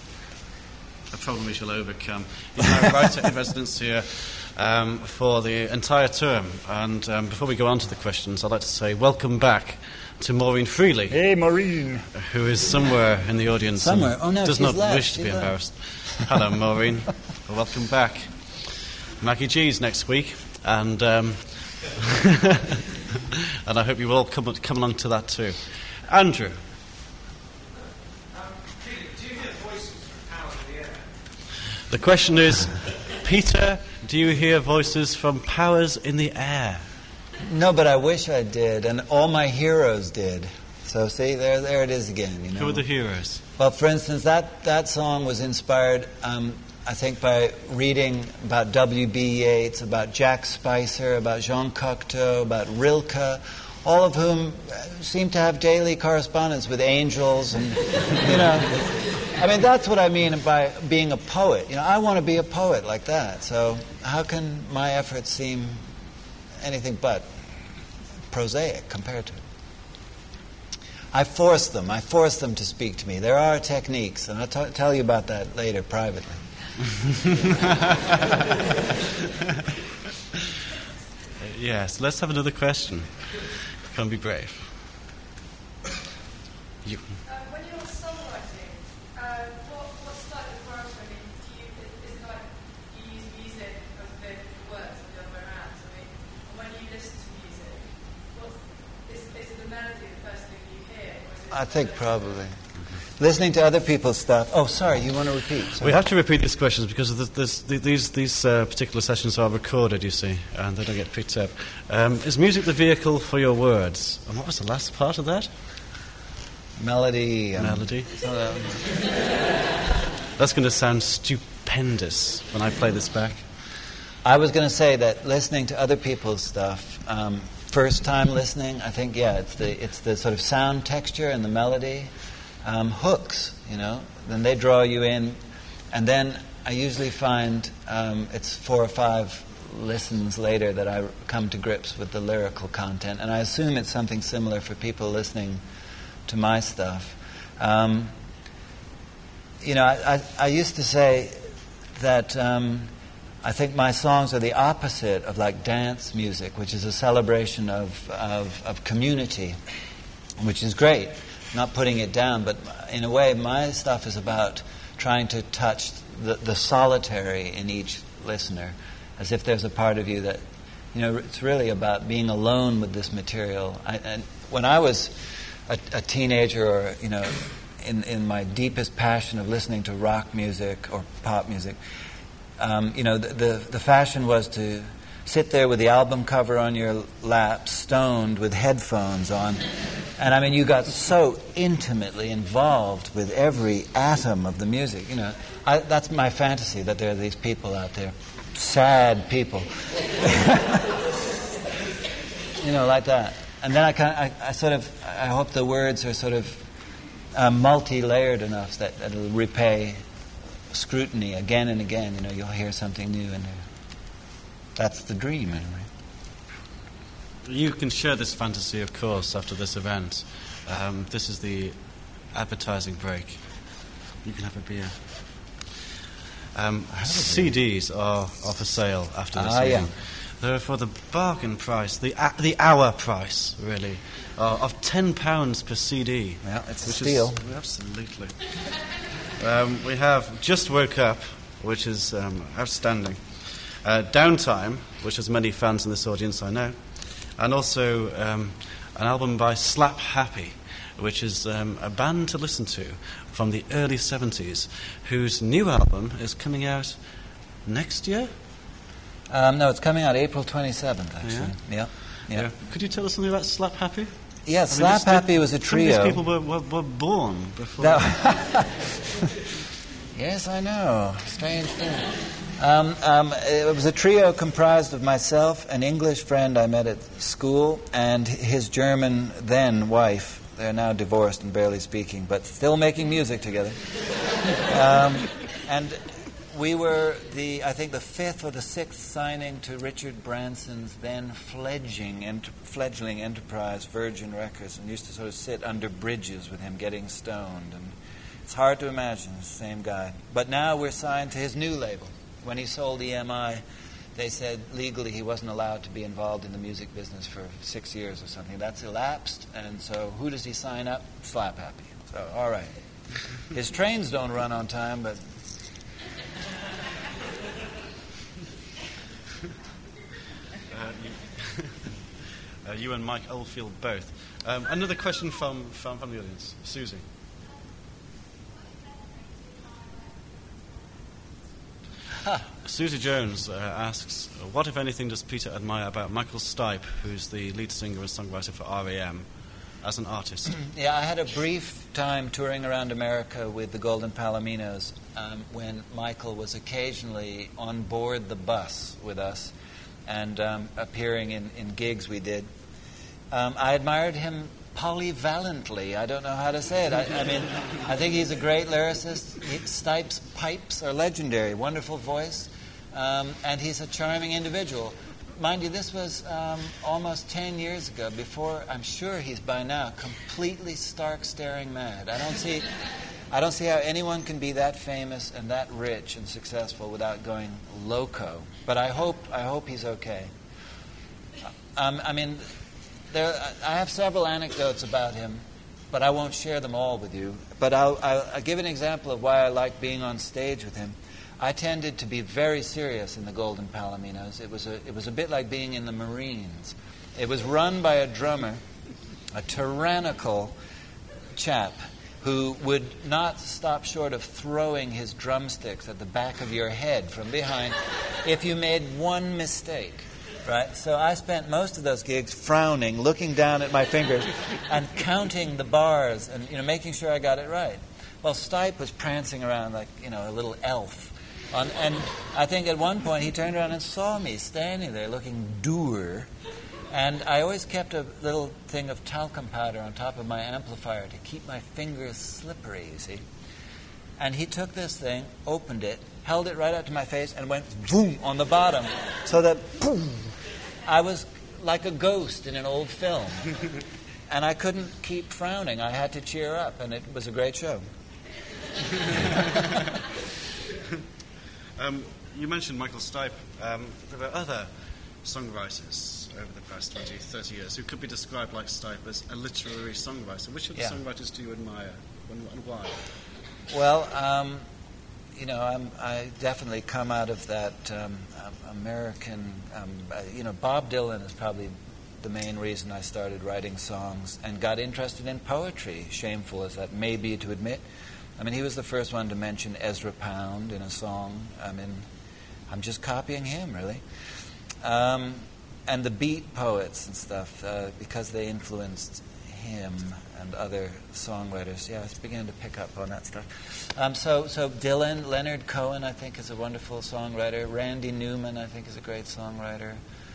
S1: a problem we shall overcome. You're now a writer in residence here um, for the entire term. And um, before we go on to the questions, I'd like to say welcome back to Maureen Freely.
S4: Hey, Maureen.
S1: Who is somewhere in the audience.
S2: Somewhere? Oh, no,
S1: does
S2: she's
S1: not
S2: left.
S1: wish to
S2: she's
S1: be
S2: left.
S1: embarrassed. Hello, Maureen. Well, welcome back. Maggie G's next week. And um, and I hope you all come, come along to that too. Andrew. The question is, Peter, do you hear voices from powers in the air?
S2: No, but I wish I did, and all my heroes did. So see, there, there it is again. You know.
S1: Who are the heroes?
S2: Well, for instance, that that song was inspired, um, I think, by reading about W B Yeats, about Jack Spicer, about Jean Cocteau, about Rilke, all of whom seem to have daily correspondence with angels, and you know. I mean, that's what I mean by being a poet. You know, I want to be a poet like that. So how can my efforts seem anything but prosaic compared to it? I force them. I force them to speak to me. There are techniques, and I'll t- tell you about that later privately.
S1: Yes, let's have another question. Come be brave. You.
S5: Uh, when you're songwriting, uh, what, what's like the priority? I mean, do you, is it like you use music as the words and the other way around? I mean, when you listen to music, what's, is, is it the melody the first thing you hear? Or is it
S2: I think probably. Listening to other people's stuff. Oh, sorry, you want to repeat? Sorry.
S1: We have to repeat these questions because this, this, these, these uh, particular sessions are recorded, you see, and they don't get picked up. Um, is music the vehicle for your words? And what was the last part of that?
S2: Melody. Um,
S1: Melody. That's going to sound stupendous when I play this back.
S2: I was going to say that listening to other people's stuff, um, first time listening, I think, yeah, it's the it's the sort of sound texture and the melody. Um, hooks, you know, then they draw you in, and then I usually find um, it's four or five listens later that I come to grips with the lyrical content, and I assume it's something similar for people listening to my stuff. Um, you know, I, I, I used to say that um, I think my songs are the opposite of like dance music, which is a celebration of, of, of community, which is great. Not putting it down, but in a way, my stuff is about trying to touch the, the solitary in each listener, as if there's a part of you that, you know, it's really about being alone with this material. I, and when I was a, a teenager, or, you know, in, in my deepest passion of listening to rock music or pop music, um, you know, the, the, the fashion was to sit there with the album cover on your lap, stoned with headphones on. And I mean, you got so intimately involved with every atom of the music. You know, I, that's my fantasy, that there are these people out there, sad people, you know, like that. And then I kind of, I, I sort of, I hope the words are sort of uh, multi-layered enough that it'll repay scrutiny again and again. You know, you'll hear something new in there. That's the dream, anyway.
S1: You can share this fantasy, of course, after this event. Um, this is the advertising break. You can have a beer. Um, C Ds are, are for sale after this
S2: ah,
S1: evening.
S2: Yeah.
S1: They're for the bargain price, the a- the hour price, really, uh, of ten pounds per C D.
S2: Yeah, it's a
S1: which
S2: steal.
S1: Is, absolutely. um, we have Just Woke Up, which is um, outstanding. Uh, Downtime, which has many fans in this audience, I know. And also um, an album by Slap Happy, which is um, a band to listen to from the early seventies, whose new album is coming out next year?
S2: Um, no, it's coming out April twenty-seventh, actually. Yeah. Yeah.
S1: yeah. yeah. Could you tell us something about Slap Happy?
S2: Yeah,
S1: I mean,
S2: Slap Happy was a trio.
S1: Some of these people were, were, were born before.
S2: No. Yes, I know. Strange thing. Um, um, it was a trio comprised of myself, an English friend I met at school, and his German then wife. They're now divorced and barely speaking, but still making music together. Um, and we were the, I think, the fifth or the sixth signing to Richard Branson's then fledgling, ent- fledgling enterprise, Virgin Records, and used to sort of sit under bridges with him getting stoned. And it's hard to imagine the same guy. But now we're signed to his new label. When he sold E M I, they said legally he wasn't allowed to be involved in the music business for six years or something. That's elapsed, and so who does he sign up? Slap Happy. So, all right. His trains don't run on time, but...
S1: Uh, you, uh, you and Mike Oldfield both. Um, another question from, from, from the audience. Susie.
S2: Huh.
S1: Susie Jones uh, asks, what, if anything, does Peter admire about Michael Stipe, who's the lead singer and songwriter for R E M, as an artist?
S2: Yeah, I had a brief time touring around America with the Golden Palominos um, when Michael was occasionally on board the bus with us and um, appearing in, in gigs we did. Um, I admired him polyvalently. I don't know how to say it. I, I mean, I think he's a great lyricist. He, Stipe's pipes are legendary, wonderful voice, um, and he's a charming individual. Mind you, this was um, almost ten years ago, before I'm sure he's by now completely stark staring mad. I don't see I don't see how anyone can be that famous and that rich and successful without going loco. But I hope I hope he's okay. Um, I mean, there I have several anecdotes about him, but I won't share them all with you. But I'll, I'll, I'll give an example of why I like being on stage with him. I tended to be very serious in the Golden Palominos. It was a it was a bit like being in the Marines. It was run by a drummer, a tyrannical chap who would not stop short of throwing his drumsticks at the back of your head from behind if you made one mistake. Right? So I spent most of those gigs frowning, looking down at my fingers, and counting the bars and, you know, making sure I got it right. Well, Stipe was prancing around like, you know, a little elf. On, and I think at one point he turned around and saw me standing there looking dour. And I always kept a little thing of talcum powder on top of my amplifier to keep my fingers slippery, you see. And he took this thing, opened it, held it right up to my face, and went boom on the bottom. So that boom, I was like a ghost in an old film. And I couldn't keep frowning. I had to cheer up, and it was a great show.
S1: um, you mentioned Michael Stipe. Um, there are other songwriters over the past twenty, thirty years who could be described like Stipe as a literary songwriter. Which of the
S2: Yeah.
S1: songwriters do you admire, and, and why?
S2: Well, um, you know, I'm, I definitely come out of that um, um, American, um, uh, you know, Bob Dylan is probably the main reason I started writing songs and got interested in poetry, shameful as that may be to admit. I mean, he was the first one to mention Ezra Pound in a song. I mean, I'm just copying him, really. Um, and the beat poets and stuff, uh, because they influenced him and other songwriters. Yeah, I was beginning to pick up on that stuff. Um, so, so Dylan, Leonard Cohen, I think, is a wonderful songwriter. Randy Newman, I think, is a great songwriter.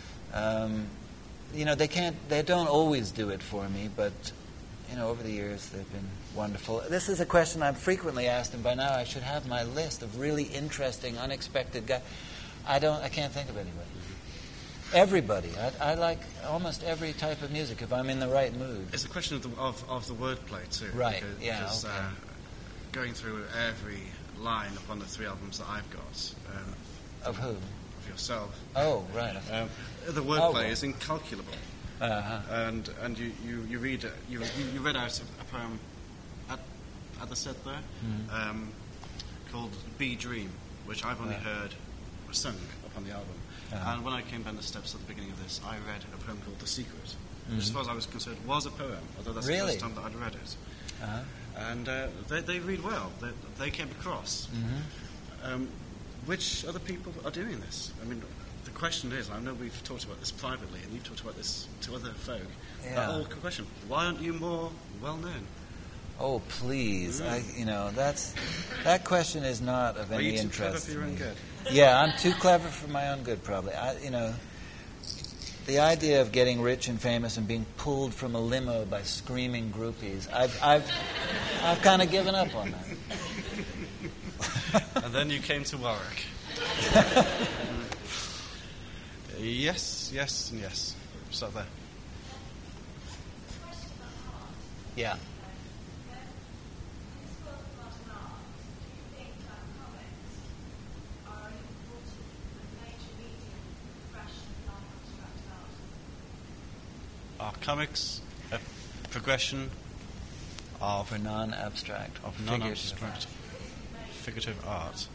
S2: Um, you know, they can't, they don't always do it for me, but you know, over the years they've been wonderful. This is a question I'm frequently asked, and by now I should have my list of really interesting, unexpected guys. I don't, I can't think of anybody. Everybody. I, I like almost every type of music if I'm in the right mood.
S1: It's a question of the, of, of the wordplay too.
S2: Right,
S1: Because,
S2: yeah,
S1: because,
S2: okay.
S1: uh, going through every line upon the three albums that I've got. Um,
S2: Of who?
S1: of yourself.
S2: Oh, right.
S1: Um, the wordplay
S2: Oh, well.
S1: is incalculable.
S2: Uh-huh.
S1: And and you, you, you read uh, you, you you read out a poem at at the set there
S2: Mhm.
S1: um, called "Bee Dream," which I've only
S2: Right.
S1: heard sung upon the album.
S2: Uh-huh.
S1: And when I came down the steps at the beginning of this, I read a poem called "The Secret," which, as
S2: Mhm.
S1: far as I was concerned, was a poem, although that's
S2: Really?
S1: the first time that I'd read it.
S2: Uh-huh.
S1: And uh, they they read well. They they came across.
S2: Mm-hmm.
S1: Um, which other people are doing this? I mean, the question is, I know we've talked about this privately, and you've talked about this to other folk.
S2: Yeah.
S1: That whole question, why aren't you more well-known?
S2: Oh, please.
S1: Mm.
S2: I, you know, that's that question is not of
S1: Are
S2: any
S1: you too
S2: interest
S1: clever for your
S2: to
S1: own
S2: me.
S1: good?
S2: Yeah, I'm too clever for my own good, probably. I, you know, the idea of getting rich and famous and being pulled from a limo by screaming groupies, I've, I've, I've kind of given up on that.
S1: And then you came to Warwick. Yes, yes, and yes. Stop there.
S2: Yeah.
S1: Are comics a progression of
S2: For non-abstract,
S1: of
S2: figurative
S1: non-abstract figurative art?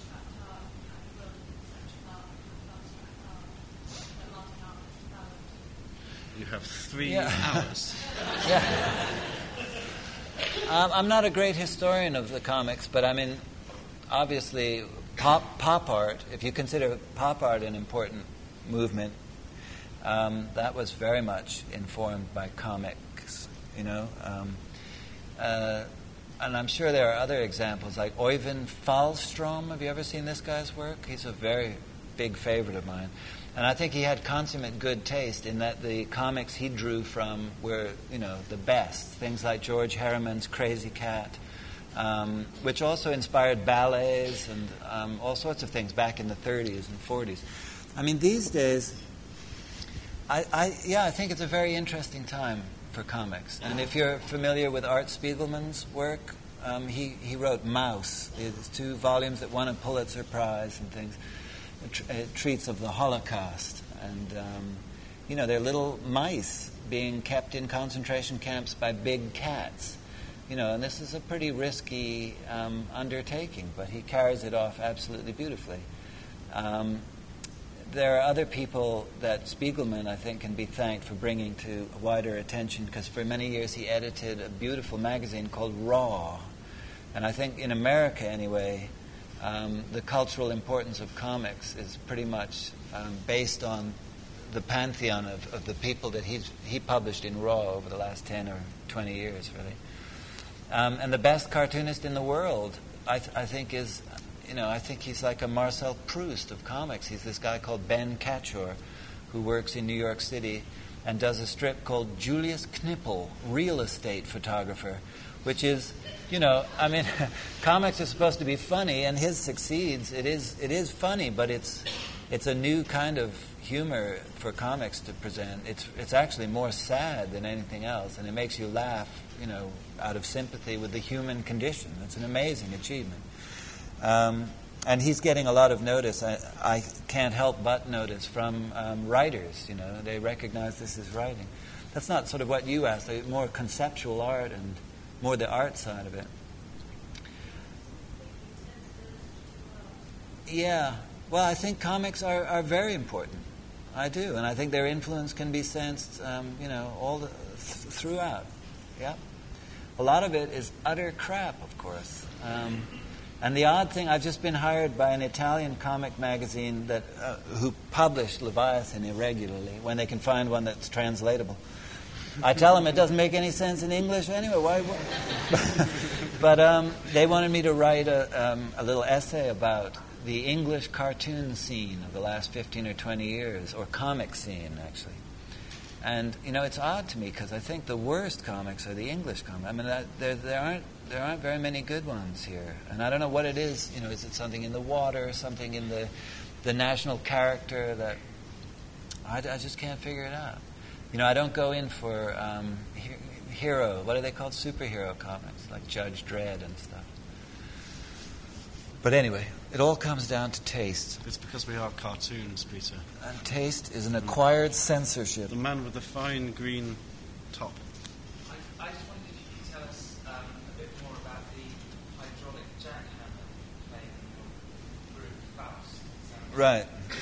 S1: You have three
S2: Yeah.
S1: hours.
S2: Yeah. Um, I'm not a great historian of the comics, but I mean, obviously, pop pop art. If you consider pop art an important movement, um, that was very much informed by comics. You know, um, uh, and I'm sure there are other examples like Oyvind Fahlstrom. Have you ever seen this guy's work? He's a very big favorite of mine. And I think he had consummate good taste in that the comics he drew from were, you know, the best. Things like George Harriman's Crazy Cat, um, which also inspired ballets and um, all sorts of things back in the thirties and forties. I mean, these days, I, I yeah, I think it's a very interesting time for comics. And if you're familiar with Art Spiegelman's work, um, he, he wrote Mouse. It's two volumes that won a Pulitzer Prize and things. It, tr- it treats of the Holocaust, and um, you know, they're little mice being kept in concentration camps by big cats. You know, and this is a pretty risky um, undertaking, but he carries it off absolutely beautifully. Um, there are other people that Spiegelman, I think, can be thanked for bringing to wider attention, because for many years he edited a beautiful magazine called Raw, and I think in America anyway, Um, the cultural importance of comics is pretty much um, based on the pantheon of, of the people that he's, he published in Raw over the last ten or twenty years, really. Um, and the best cartoonist in the world, I, th- I think, is, you know, I think he's like a Marcel Proust of comics. He's this guy called Ben Catchor, who works in New York City and does a strip called Julius Knippel, Real Estate Photographer, which is, you know, I mean, comics are supposed to be funny, and his succeeds. It is it is funny, but it's it's a new kind of humor for comics to present. It's it's actually more sad than anything else, and it makes you laugh, you know, out of sympathy with the human condition. It's an amazing achievement. Um, and he's getting a lot of notice. I, I can't help but notice from um, writers, you know, they recognize this as writing. That's not sort of what you asked, more conceptual art and more the art side of it. Yeah. Well, I think comics are, are very important. I do. And I think their influence can be sensed, um, you know, all the, th- throughout. Yeah. A lot of it is utter crap, of course. Um, and the odd thing, I've just been hired by an Italian comic magazine that uh, who published Leviathan irregularly when they can find one that's translatable. I tell them it doesn't make any sense in English anyway. Why? why? But um, they wanted me to write a, um, a little essay about the English cartoon scene of the last fifteen or twenty years, or comic scene, actually. And, you know, it's odd to me because I think the worst comics are the English comics. I mean, that, there, there aren't there aren't very many good ones here. And I don't know what it is. You know, is it something in the water, something in the the national character that I, I just can't figure it out. You know, I don't go in for um, he- hero, what are they called? Superhero comics, like Judge Dredd and stuff. But anyway, it all comes down to taste.
S1: It's because we are cartoons, Peter.
S2: And taste is an acquired censorship.
S1: The man with the fine green top.
S4: I, I just wondered if you could tell us um, a bit more about the hydraulic jackhammer playing in your group Faust.
S2: Right.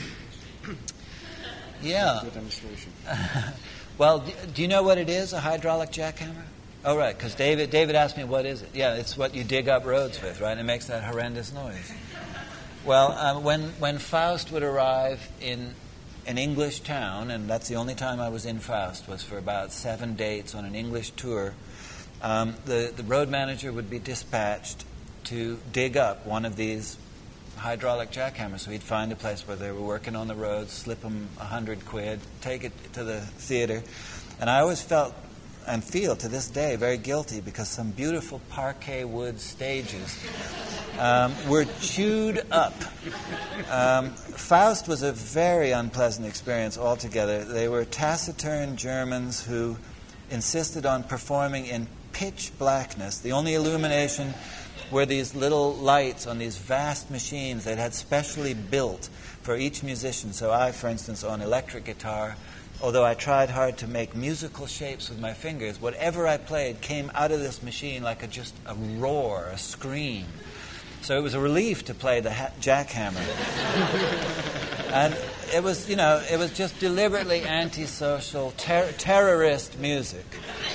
S2: Yeah.
S1: Good demonstration.
S2: Well, do, do you know what it is, a hydraulic jackhammer? Oh, right, because David David asked me, what is it? Yeah, it's what you dig up roads with, right? It makes that horrendous noise. Well, um, when, when Faust would arrive in an English town, and that's the only time I was in Faust, was for about seven dates on an English tour, um, the, the road manager would be dispatched to dig up one of these hydraulic jackhammers. So he'd find a place where they were working on the road, slip them a hundred quid, take it to the theater. And I always felt and feel to this day very guilty because some beautiful parquet wood stages um, were chewed up. Um, Faust was a very unpleasant experience altogether. They were taciturn Germans who insisted on performing in pitch blackness. The only illumination were these little lights on these vast machines that had specially built for each musician. So I, for instance, on electric guitar, although I tried hard to make musical shapes with my fingers, whatever I played came out of this machine like a, just a roar, a scream. So it was a relief to play the ha- jackhammer. And it was, you know, it was just deliberately antisocial, ter- terrorist music.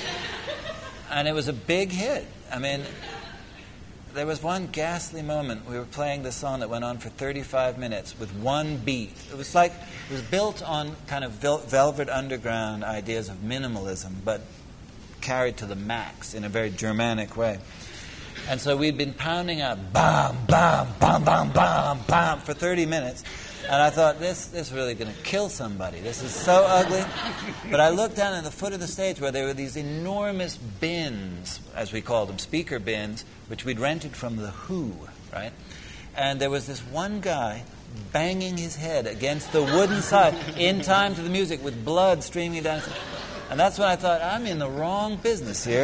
S2: And it was a big hit. I mean, there was one ghastly moment. We were playing the song that went on for thirty-five minutes with one beat. It was like, it was built on kind of vel- Velvet Underground ideas of minimalism, but carried to the max in a very Germanic way. And so we'd been pounding out bam, bam, bam, bam, bam, bam for thirty minutes. And I thought, this, this is really going to kill somebody. This is so ugly. But I looked down at the foot of the stage where there were these enormous bins, as we called them, speaker bins, which we'd rented from The Who, right? And there was this one guy banging his head against the wooden side in time to the music with blood streaming down. And that's when I thought, I'm in the wrong business here.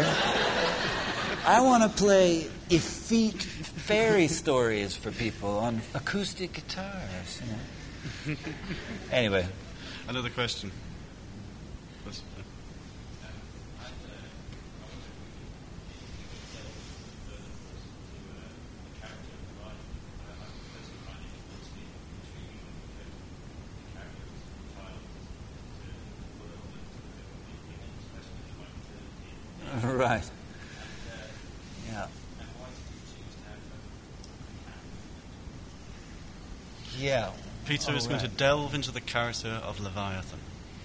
S2: I want to play effete fairy stories for people on acoustic guitars, you know. Anyway.
S1: Another question.
S2: Right. Yeah. Yeah.
S1: Peter is going to delve into the character of Leviathan.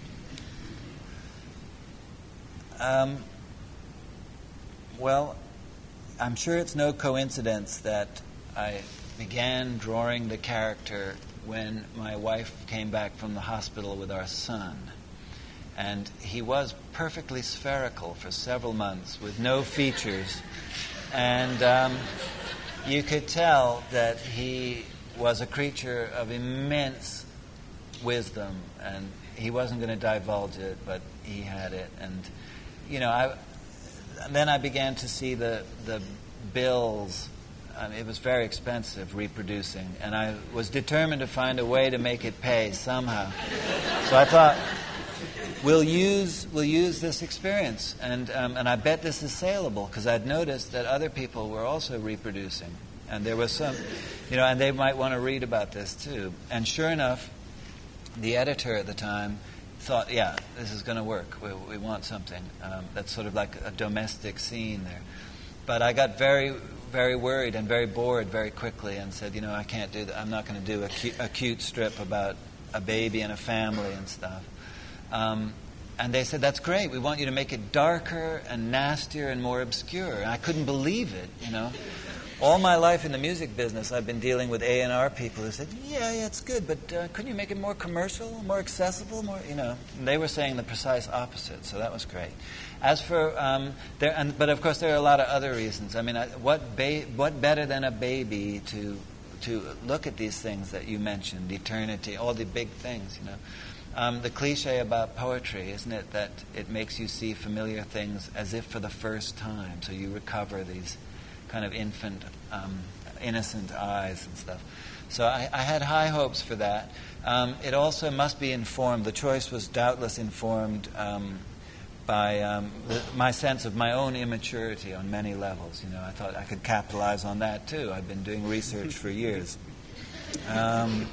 S2: Um, well, I'm sure it's no coincidence that I began drawing the character when my wife came back from the hospital with our son. And he was perfectly spherical for several months with no features. And um, you could tell that he was a creature of immense wisdom, and he wasn't going to divulge it, but he had it. And, you know, I then I began to see the, the bills. I mean, it was very expensive reproducing, and I was determined to find a way to make it pay somehow. So I thought, we'll use we'll use this experience, and um, and I bet this is saleable, because I'd noticed that other people were also reproducing, and there was some, you know, and they might want to read about this too. And sure enough, the editor at the time thought, yeah, this is going to work. We, we want something um, that's sort of like a domestic scene there. But I got very, very worried and very bored very quickly, and said, you know, I can't do that. I'm not going to do a, cu- a cute strip about a baby and a family and stuff. Um, and they said, that's great. We want you to make it darker and nastier and more obscure. And I couldn't believe it, you know. All my life in the music business, I've been dealing with A and R people who said, yeah, yeah, it's good, but uh, couldn't you make it more commercial, more accessible, more, you know. And they were saying the precise opposite, so that was great. As for, um, there, and, but of course there are a lot of other reasons. I mean, I, what ba- what better than a baby to to look at these things that you mentioned, eternity, all the big things, you know. Um, the cliche about poetry, isn't it, that it makes you see familiar things as if for the first time, so you recover these kind of infant, um, innocent eyes and stuff. So I, I had high hopes for that. Um, it also must be informed, the choice was doubtless informed um, by um, the, my sense of my own immaturity on many levels. You know, I thought I could capitalize on that too. I've been doing research for years. Um,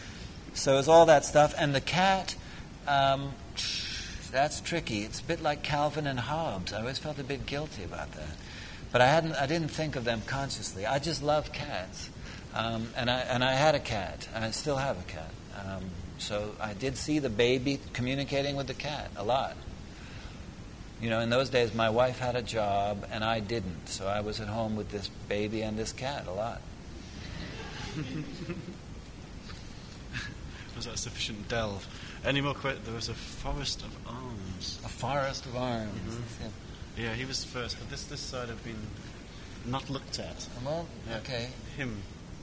S2: so it's all that stuff. And the cat, um, that's tricky. It's a bit like Calvin and Hobbes. I always felt a bit guilty about that. But I hadn't. I didn't think of them consciously. I just love cats, um, and I and I had a cat, and I still have a cat. Um, so I did see the baby communicating with the cat a lot. You know, in those days, my wife had a job, and I didn't. So I was at home with this baby and this cat a lot.
S1: Was that sufficient delve? Any more questions? There was a forest of arms.
S2: A forest of arms.
S1: Mm-hmm.
S2: Yeah.
S1: Yeah, he was first, but this this side have been not looked at.
S2: Well,
S1: Yeah.
S2: okay.
S1: Him.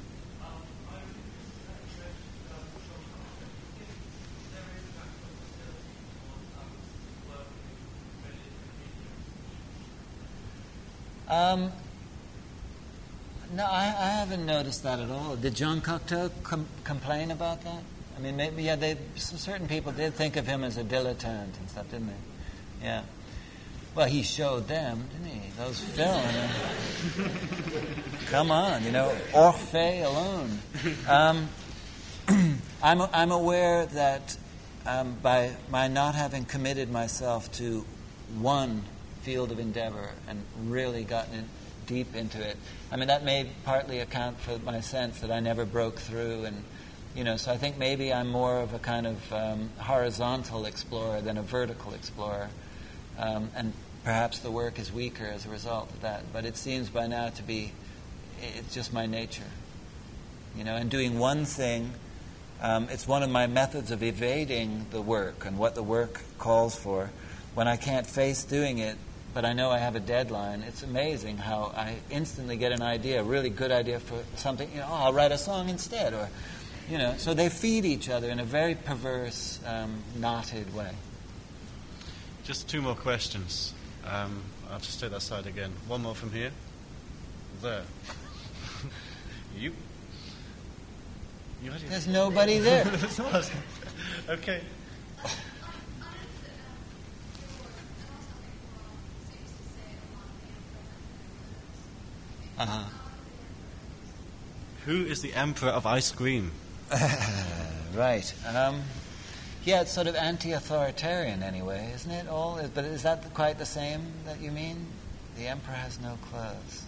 S2: Um, no, I, I haven't noticed that at all. Did John Cocteau com- complain about that? I mean, maybe, yeah, they, certain people did think of him as a dilettante and stuff, didn't they? Yeah. Well, he showed them, didn't he? Those films. Come on, you know, Orphée alone. Um, I'm I'm aware that um, by my not having committed myself to one field of endeavor and really gotten in, deep into it, I mean, that may partly account for my sense that I never broke through, and you know, so I think maybe I'm more of a kind of um, horizontal explorer than a vertical explorer. Um, and perhaps the work is weaker as a result of that. But it seems by now to be, it's just my nature. You know, and doing one thing, um, it's one of my methods of evading the work and what the work calls for. When I can't face doing it, but I know I have a deadline, it's amazing how I instantly get an idea, a really good idea for something. You know, oh, I'll write a song instead. Or, you know, so they feed each other in a very perverse, um, knotted way.
S1: Just two more questions. Um, I'll just take that side again. One more from here. There. you. You had your
S2: There's nobody there.
S1: Okay.
S2: Uh-huh.
S1: Who is the emperor of ice cream?
S2: Right. Um, yeah, it's sort of anti-authoritarian anyway, isn't it? All, but is that quite the same that you mean? The emperor has no clothes.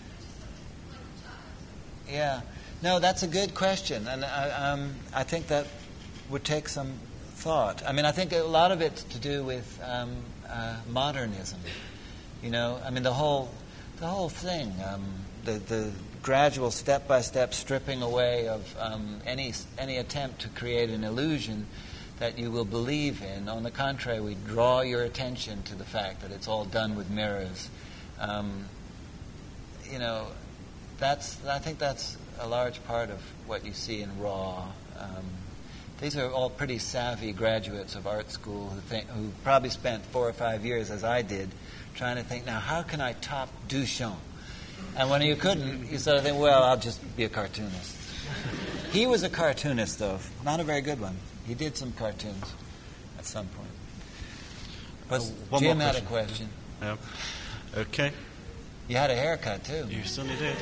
S2: Yeah. No, that's a good question, and I, um, I think that would take some thought. I mean, I think a lot of it's to do with um, uh, modernism. You know, I mean, the whole, the whole thing, um, the the gradual step-by-step stripping away of um, any any attempt to create an illusion, that you will believe in. On the contrary, we draw your attention to the fact that it's all done with mirrors. Um, you know, that's I think that's a large part of what you see in Raw. Um, these are all pretty savvy graduates of art school who think, who probably spent four or five years, as I did, trying to think, now how can I top Duchamp? And when you couldn't, you sort of think, well, I'll just be a cartoonist. He was a cartoonist, though, not a very good one. He did some cartoons at some point. But
S1: uh, one
S2: Jim
S1: more
S2: had a
S1: question.
S2: question.
S1: Yeah. Okay.
S2: You had a haircut, too.
S1: You certainly did.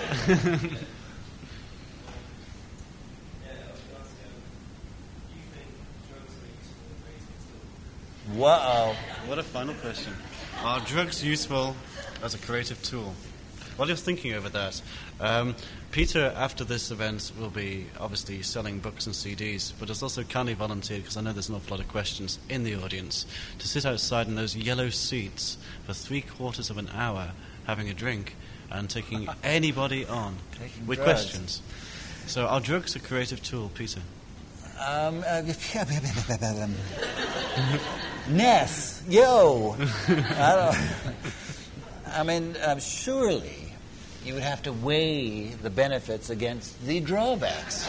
S2: Whoa.
S1: What a final question. Are drugs useful as a creative tool? While you're thinking over that, um, Peter, after this event, will be obviously selling books and C Ds, but has also kindly volunteered, because I know there's an awful lot of questions in the audience, to sit outside in those yellow seats for three quarters of an hour having a drink and taking anybody on
S2: Taking
S1: with
S2: drugs.
S1: questions. So are drugs a creative tool, Peter?
S2: Um, uh, Ness, yo. I don't. I mean, um, surely you would have to weigh the benefits against the drawbacks.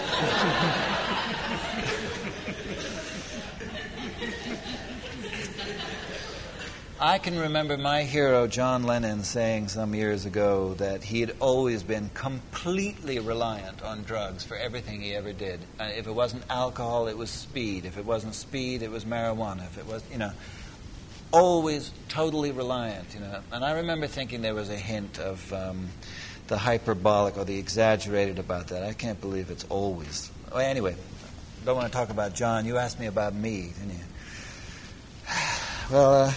S2: I can remember my hero, John Lennon, saying some years ago that he had always been completely reliant on drugs for everything he ever did. Uh, if it wasn't alcohol, it was speed. If it wasn't speed, it was marijuana. If it was, you know, always totally reliant, you know. And I remember thinking there was a hint of um, the hyperbolic or the exaggerated about that. I can't believe it's always. Well, anyway, don't want to talk about John. You asked me about me, didn't you? Well, uh...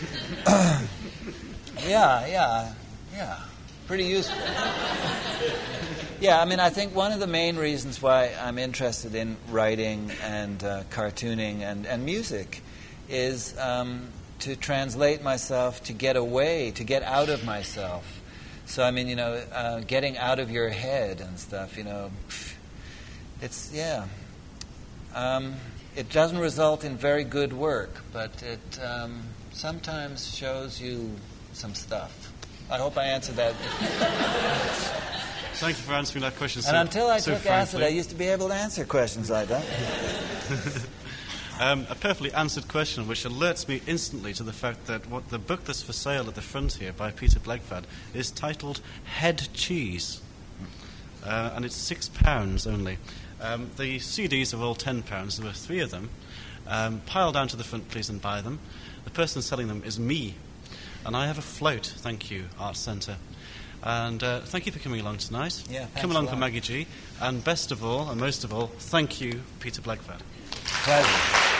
S2: yeah, yeah, yeah. Pretty useful. Yeah, I mean, I think one of the main reasons why I'm interested in writing and uh, cartooning and, and music is um, to translate myself, to get away, to get out of myself. So, I mean, you know, uh, getting out of your head and stuff, you know, it's, yeah. Um, it doesn't result in very good work, but it... Um, sometimes shows you some stuff. I hope I answered that.
S1: Thank you for answering that question.
S2: And
S1: so,
S2: until I
S1: so
S2: took
S1: frankly.
S2: acid, I used to be able to answer questions like that.
S1: um, a perfectly answered question, which alerts me instantly to the fact that what the book that's for sale at the front here by Peter Blegvad is titled Head Cheese, uh, and it's six pounds only. Um, the C Ds are all ten pounds. There were three of them. Um, pile down to the front, please, and buy them. The person selling them is me, and I have a float. Thank you, Arts Centre. And uh, thank you for coming along tonight.
S2: Yeah, thanks
S1: Come along
S2: a
S1: for
S2: lot.
S1: Maggie G. And best of all, and most of all, thank you, Peter Blegvad.
S2: Pleasure.